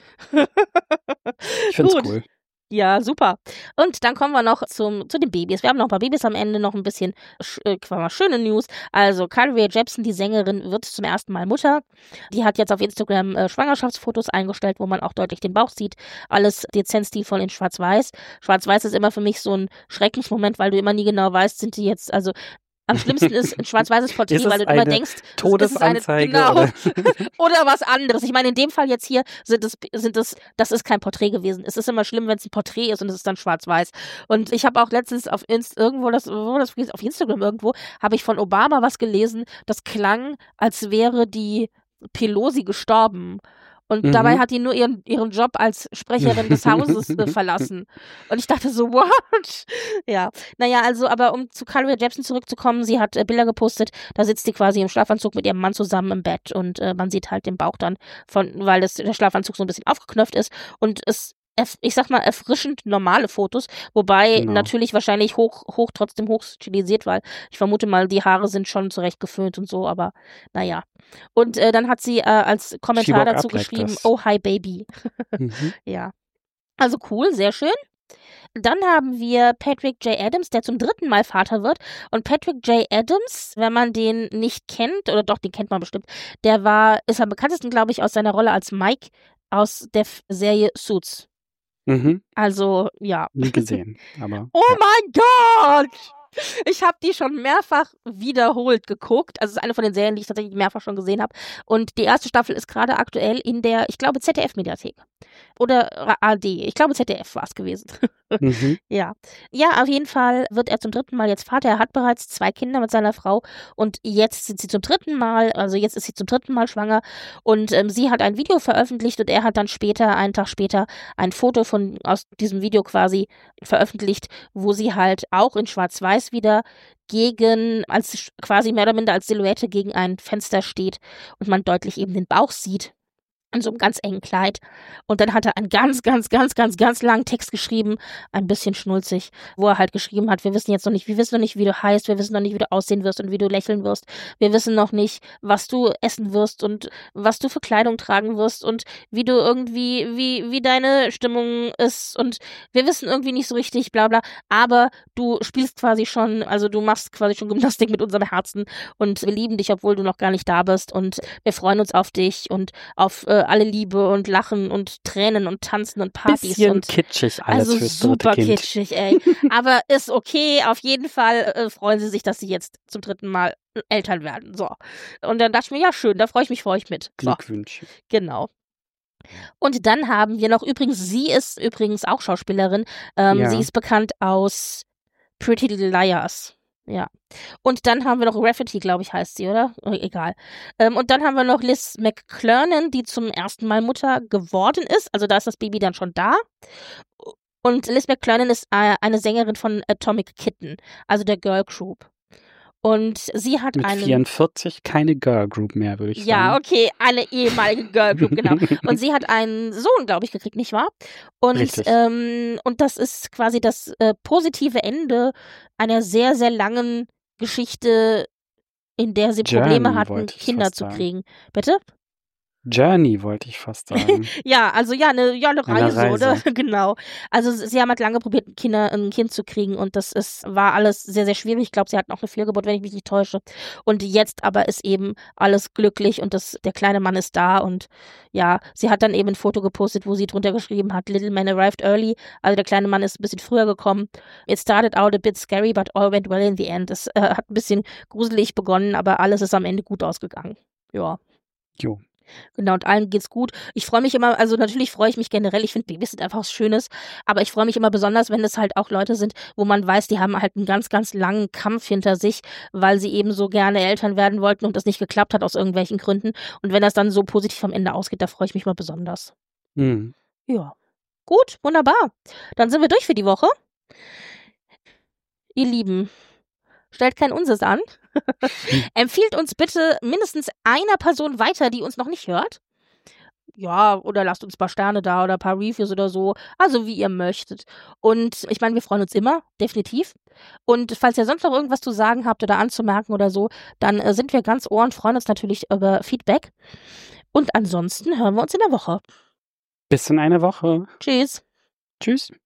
Ich finde es Gut. cool. Ja, super. Und dann kommen wir noch zum, zu den Babys. Wir haben noch ein paar Babys am Ende, noch ein bisschen sch äh, mal schöne News. Also Carly Rae Jepsen, die Sängerin, wird zum ersten Mal Mutter. Die hat jetzt auf Instagram äh, Schwangerschaftsfotos eingestellt, wo man auch deutlich den Bauch sieht. Alles dezent stilvoll in Schwarz-Weiß. Schwarz-Weiß ist immer für mich so ein Schreckensmoment, weil du immer nie genau weißt, sind die jetzt, also Am schlimmsten ist ein schwarz-weißes Porträt, Ist es weil du immer eine denkst, Todesanzeige es ist eine, oder? genau, oder was anderes. Ich meine, in dem Fall jetzt hier sind es, sind es, das ist kein Porträt gewesen. Es ist immer schlimm, wenn es ein Porträt ist und es ist dann schwarz-weiß. Und ich habe auch letztens auf Inst irgendwo das, wo das auf Instagram irgendwo, habe ich von Obama was gelesen, das klang, als wäre die Pelosi gestorben. Und Mhm. dabei hat die nur ihren, ihren Job als Sprecherin des Hauses äh, verlassen. Und ich dachte so, what? Ja, naja, also, aber um zu Carly Rae Jepsen zurückzukommen, sie hat äh, Bilder gepostet, da sitzt sie quasi im Schlafanzug mit ihrem Mann zusammen im Bett und äh, man sieht halt den Bauch dann, von, weil das, der Schlafanzug so ein bisschen aufgeknöpft ist und es ich sag mal, erfrischend normale Fotos, wobei Genau. natürlich wahrscheinlich hoch, hoch, trotzdem hoch stilisiert, weil ich vermute mal, die Haare sind schon zurecht geföhnt und so, aber naja. Und äh, dann hat sie äh, als Kommentar She woke dazu up like geschrieben, this. oh, hi, Baby. Mhm. Ja. Also cool, sehr schön. Dann haben wir Patrick J. Adams, der zum dritten Mal Vater wird. Und Patrick J. Adams, wenn man den nicht kennt, oder doch, den kennt man bestimmt, der war, ist am bekanntesten, glaube ich, aus seiner Rolle als Mike aus der F- Serie Suits. Mhm. Also, ja. Nie gesehen, aber. Oh ja. mein Gott! Ich habe die schon mehrfach wiederholt geguckt. Also es ist eine von den Serien, die ich tatsächlich mehrfach schon gesehen habe. Und die erste Staffel ist gerade aktuell in der, ich glaube, Z D F-Mediathek. Oder A R D. Ich glaube, Z D F war es gewesen. Mhm. Ja. Ja, auf jeden Fall wird er zum dritten Mal jetzt Vater. Er hat bereits zwei Kinder mit seiner Frau und jetzt sind sie zum dritten Mal, also jetzt ist sie zum dritten Mal schwanger und ähm, sie hat ein Video veröffentlicht und er hat dann später, einen Tag später, ein Foto von aus diesem Video quasi veröffentlicht, wo sie halt auch in Schwarz-Weiß wieder gegen, als quasi mehr oder minder als Silhouette gegen ein Fenster steht und man deutlich eben den Bauch sieht. In so einem ganz engen Kleid. Und dann hat er einen ganz, ganz, ganz, ganz, ganz langen Text geschrieben, ein bisschen schnulzig, wo er halt geschrieben hat, wir wissen jetzt noch nicht, wir wissen noch nicht, wie du heißt, wir wissen noch nicht, wie du aussehen wirst und wie du lächeln wirst. Wir wissen noch nicht, was du essen wirst und was du für Kleidung tragen wirst und wie du irgendwie, wie, wie deine Stimmung ist und wir wissen irgendwie nicht so richtig, bla bla. Aber du spielst quasi schon, also du machst quasi schon Gymnastik mit unserem Herzen und wir lieben dich, obwohl du noch gar nicht da bist und wir freuen uns auf dich und auf äh, alle Liebe und Lachen und Tränen und Tanzen und Partys. Bisschen und kitschig alles also fürs dritte super Kind. kitschig, ey. Aber ist okay, auf jeden Fall äh, freuen sie sich, dass sie jetzt zum dritten Mal Eltern werden. So. Und dann dachte ich mir, ja schön, da freue ich mich für euch mit. So, Glückwünsche. genau. Und dann haben wir noch, übrigens, sie ist übrigens auch Schauspielerin. Ähm, Ja. Sie ist bekannt aus Pretty Little Liars. Ja. Und dann haben wir noch Rafferty, glaube ich, heißt sie, oder? Oh, egal. Ähm, und dann haben wir noch Liz McClernand, die zum ersten Mal Mutter geworden ist. Also da ist das Baby dann schon da. Und Liz McClernand ist äh, eine Sängerin von Atomic Kitten, also der Girl Group. Und sie hat Mit einen... vierundvierzig keine Girl Group mehr, würde ich Ja, sagen. okay, eine ehemalige Girl Group, genau. Und sie hat einen Sohn, glaube ich, gekriegt, nicht wahr? Und, Richtig. ähm, und das ist quasi das äh, positive Ende einer sehr, sehr langen Geschichte, in der sie Probleme Journey, hatten, wollte ich Kinder fast zu sagen. kriegen. Bitte? Journey wollte ich fast sagen. Ja, also ja, eine, ja, eine Eine Reise, oder? Reise. Genau. Also sie haben halt lange probiert, Kinder, ein Kind zu kriegen und das ist, war alles sehr, sehr schwierig. Ich glaube, sie hatten auch eine Fehlgeburt, wenn ich mich nicht täusche. Und jetzt aber ist eben alles glücklich und das, der kleine Mann ist da und ja, sie hat dann eben ein Foto gepostet, wo sie drunter geschrieben hat, Little man arrived early. Also der kleine Mann ist ein bisschen früher gekommen. It started out a bit scary, but all went well in the end. Es äh, hat ein bisschen gruselig begonnen, aber alles ist am Ende gut ausgegangen. Ja. Jo. Genau, und allen geht's gut. Ich freue mich immer, also natürlich freue ich mich generell, ich finde Babys sind einfach was Schönes, aber ich freue mich immer besonders, wenn es halt auch Leute sind, wo man weiß, die haben halt einen ganz, ganz langen Kampf hinter sich, weil sie eben so gerne Eltern werden wollten und das nicht geklappt hat aus irgendwelchen Gründen. Und wenn das dann so positiv am Ende ausgeht, da freue ich mich mal besonders. Hm. Ja. Gut, wunderbar. Dann sind wir durch für die Woche. Ihr Lieben, stellt keinen Unsinn an. Empfiehlt uns bitte mindestens einer Person weiter, die uns noch nicht hört. Ja, oder lasst uns ein paar Sterne da oder ein paar Reviews oder so. Also wie ihr möchtet. Und ich meine, wir freuen uns immer, definitiv. Und falls ihr sonst noch irgendwas zu sagen habt oder anzumerken oder so, dann äh, sind wir ganz ohr und freuen uns natürlich über Feedback. Und ansonsten hören wir uns in der Woche. Bis in einer Woche. Tschüss. Tschüss.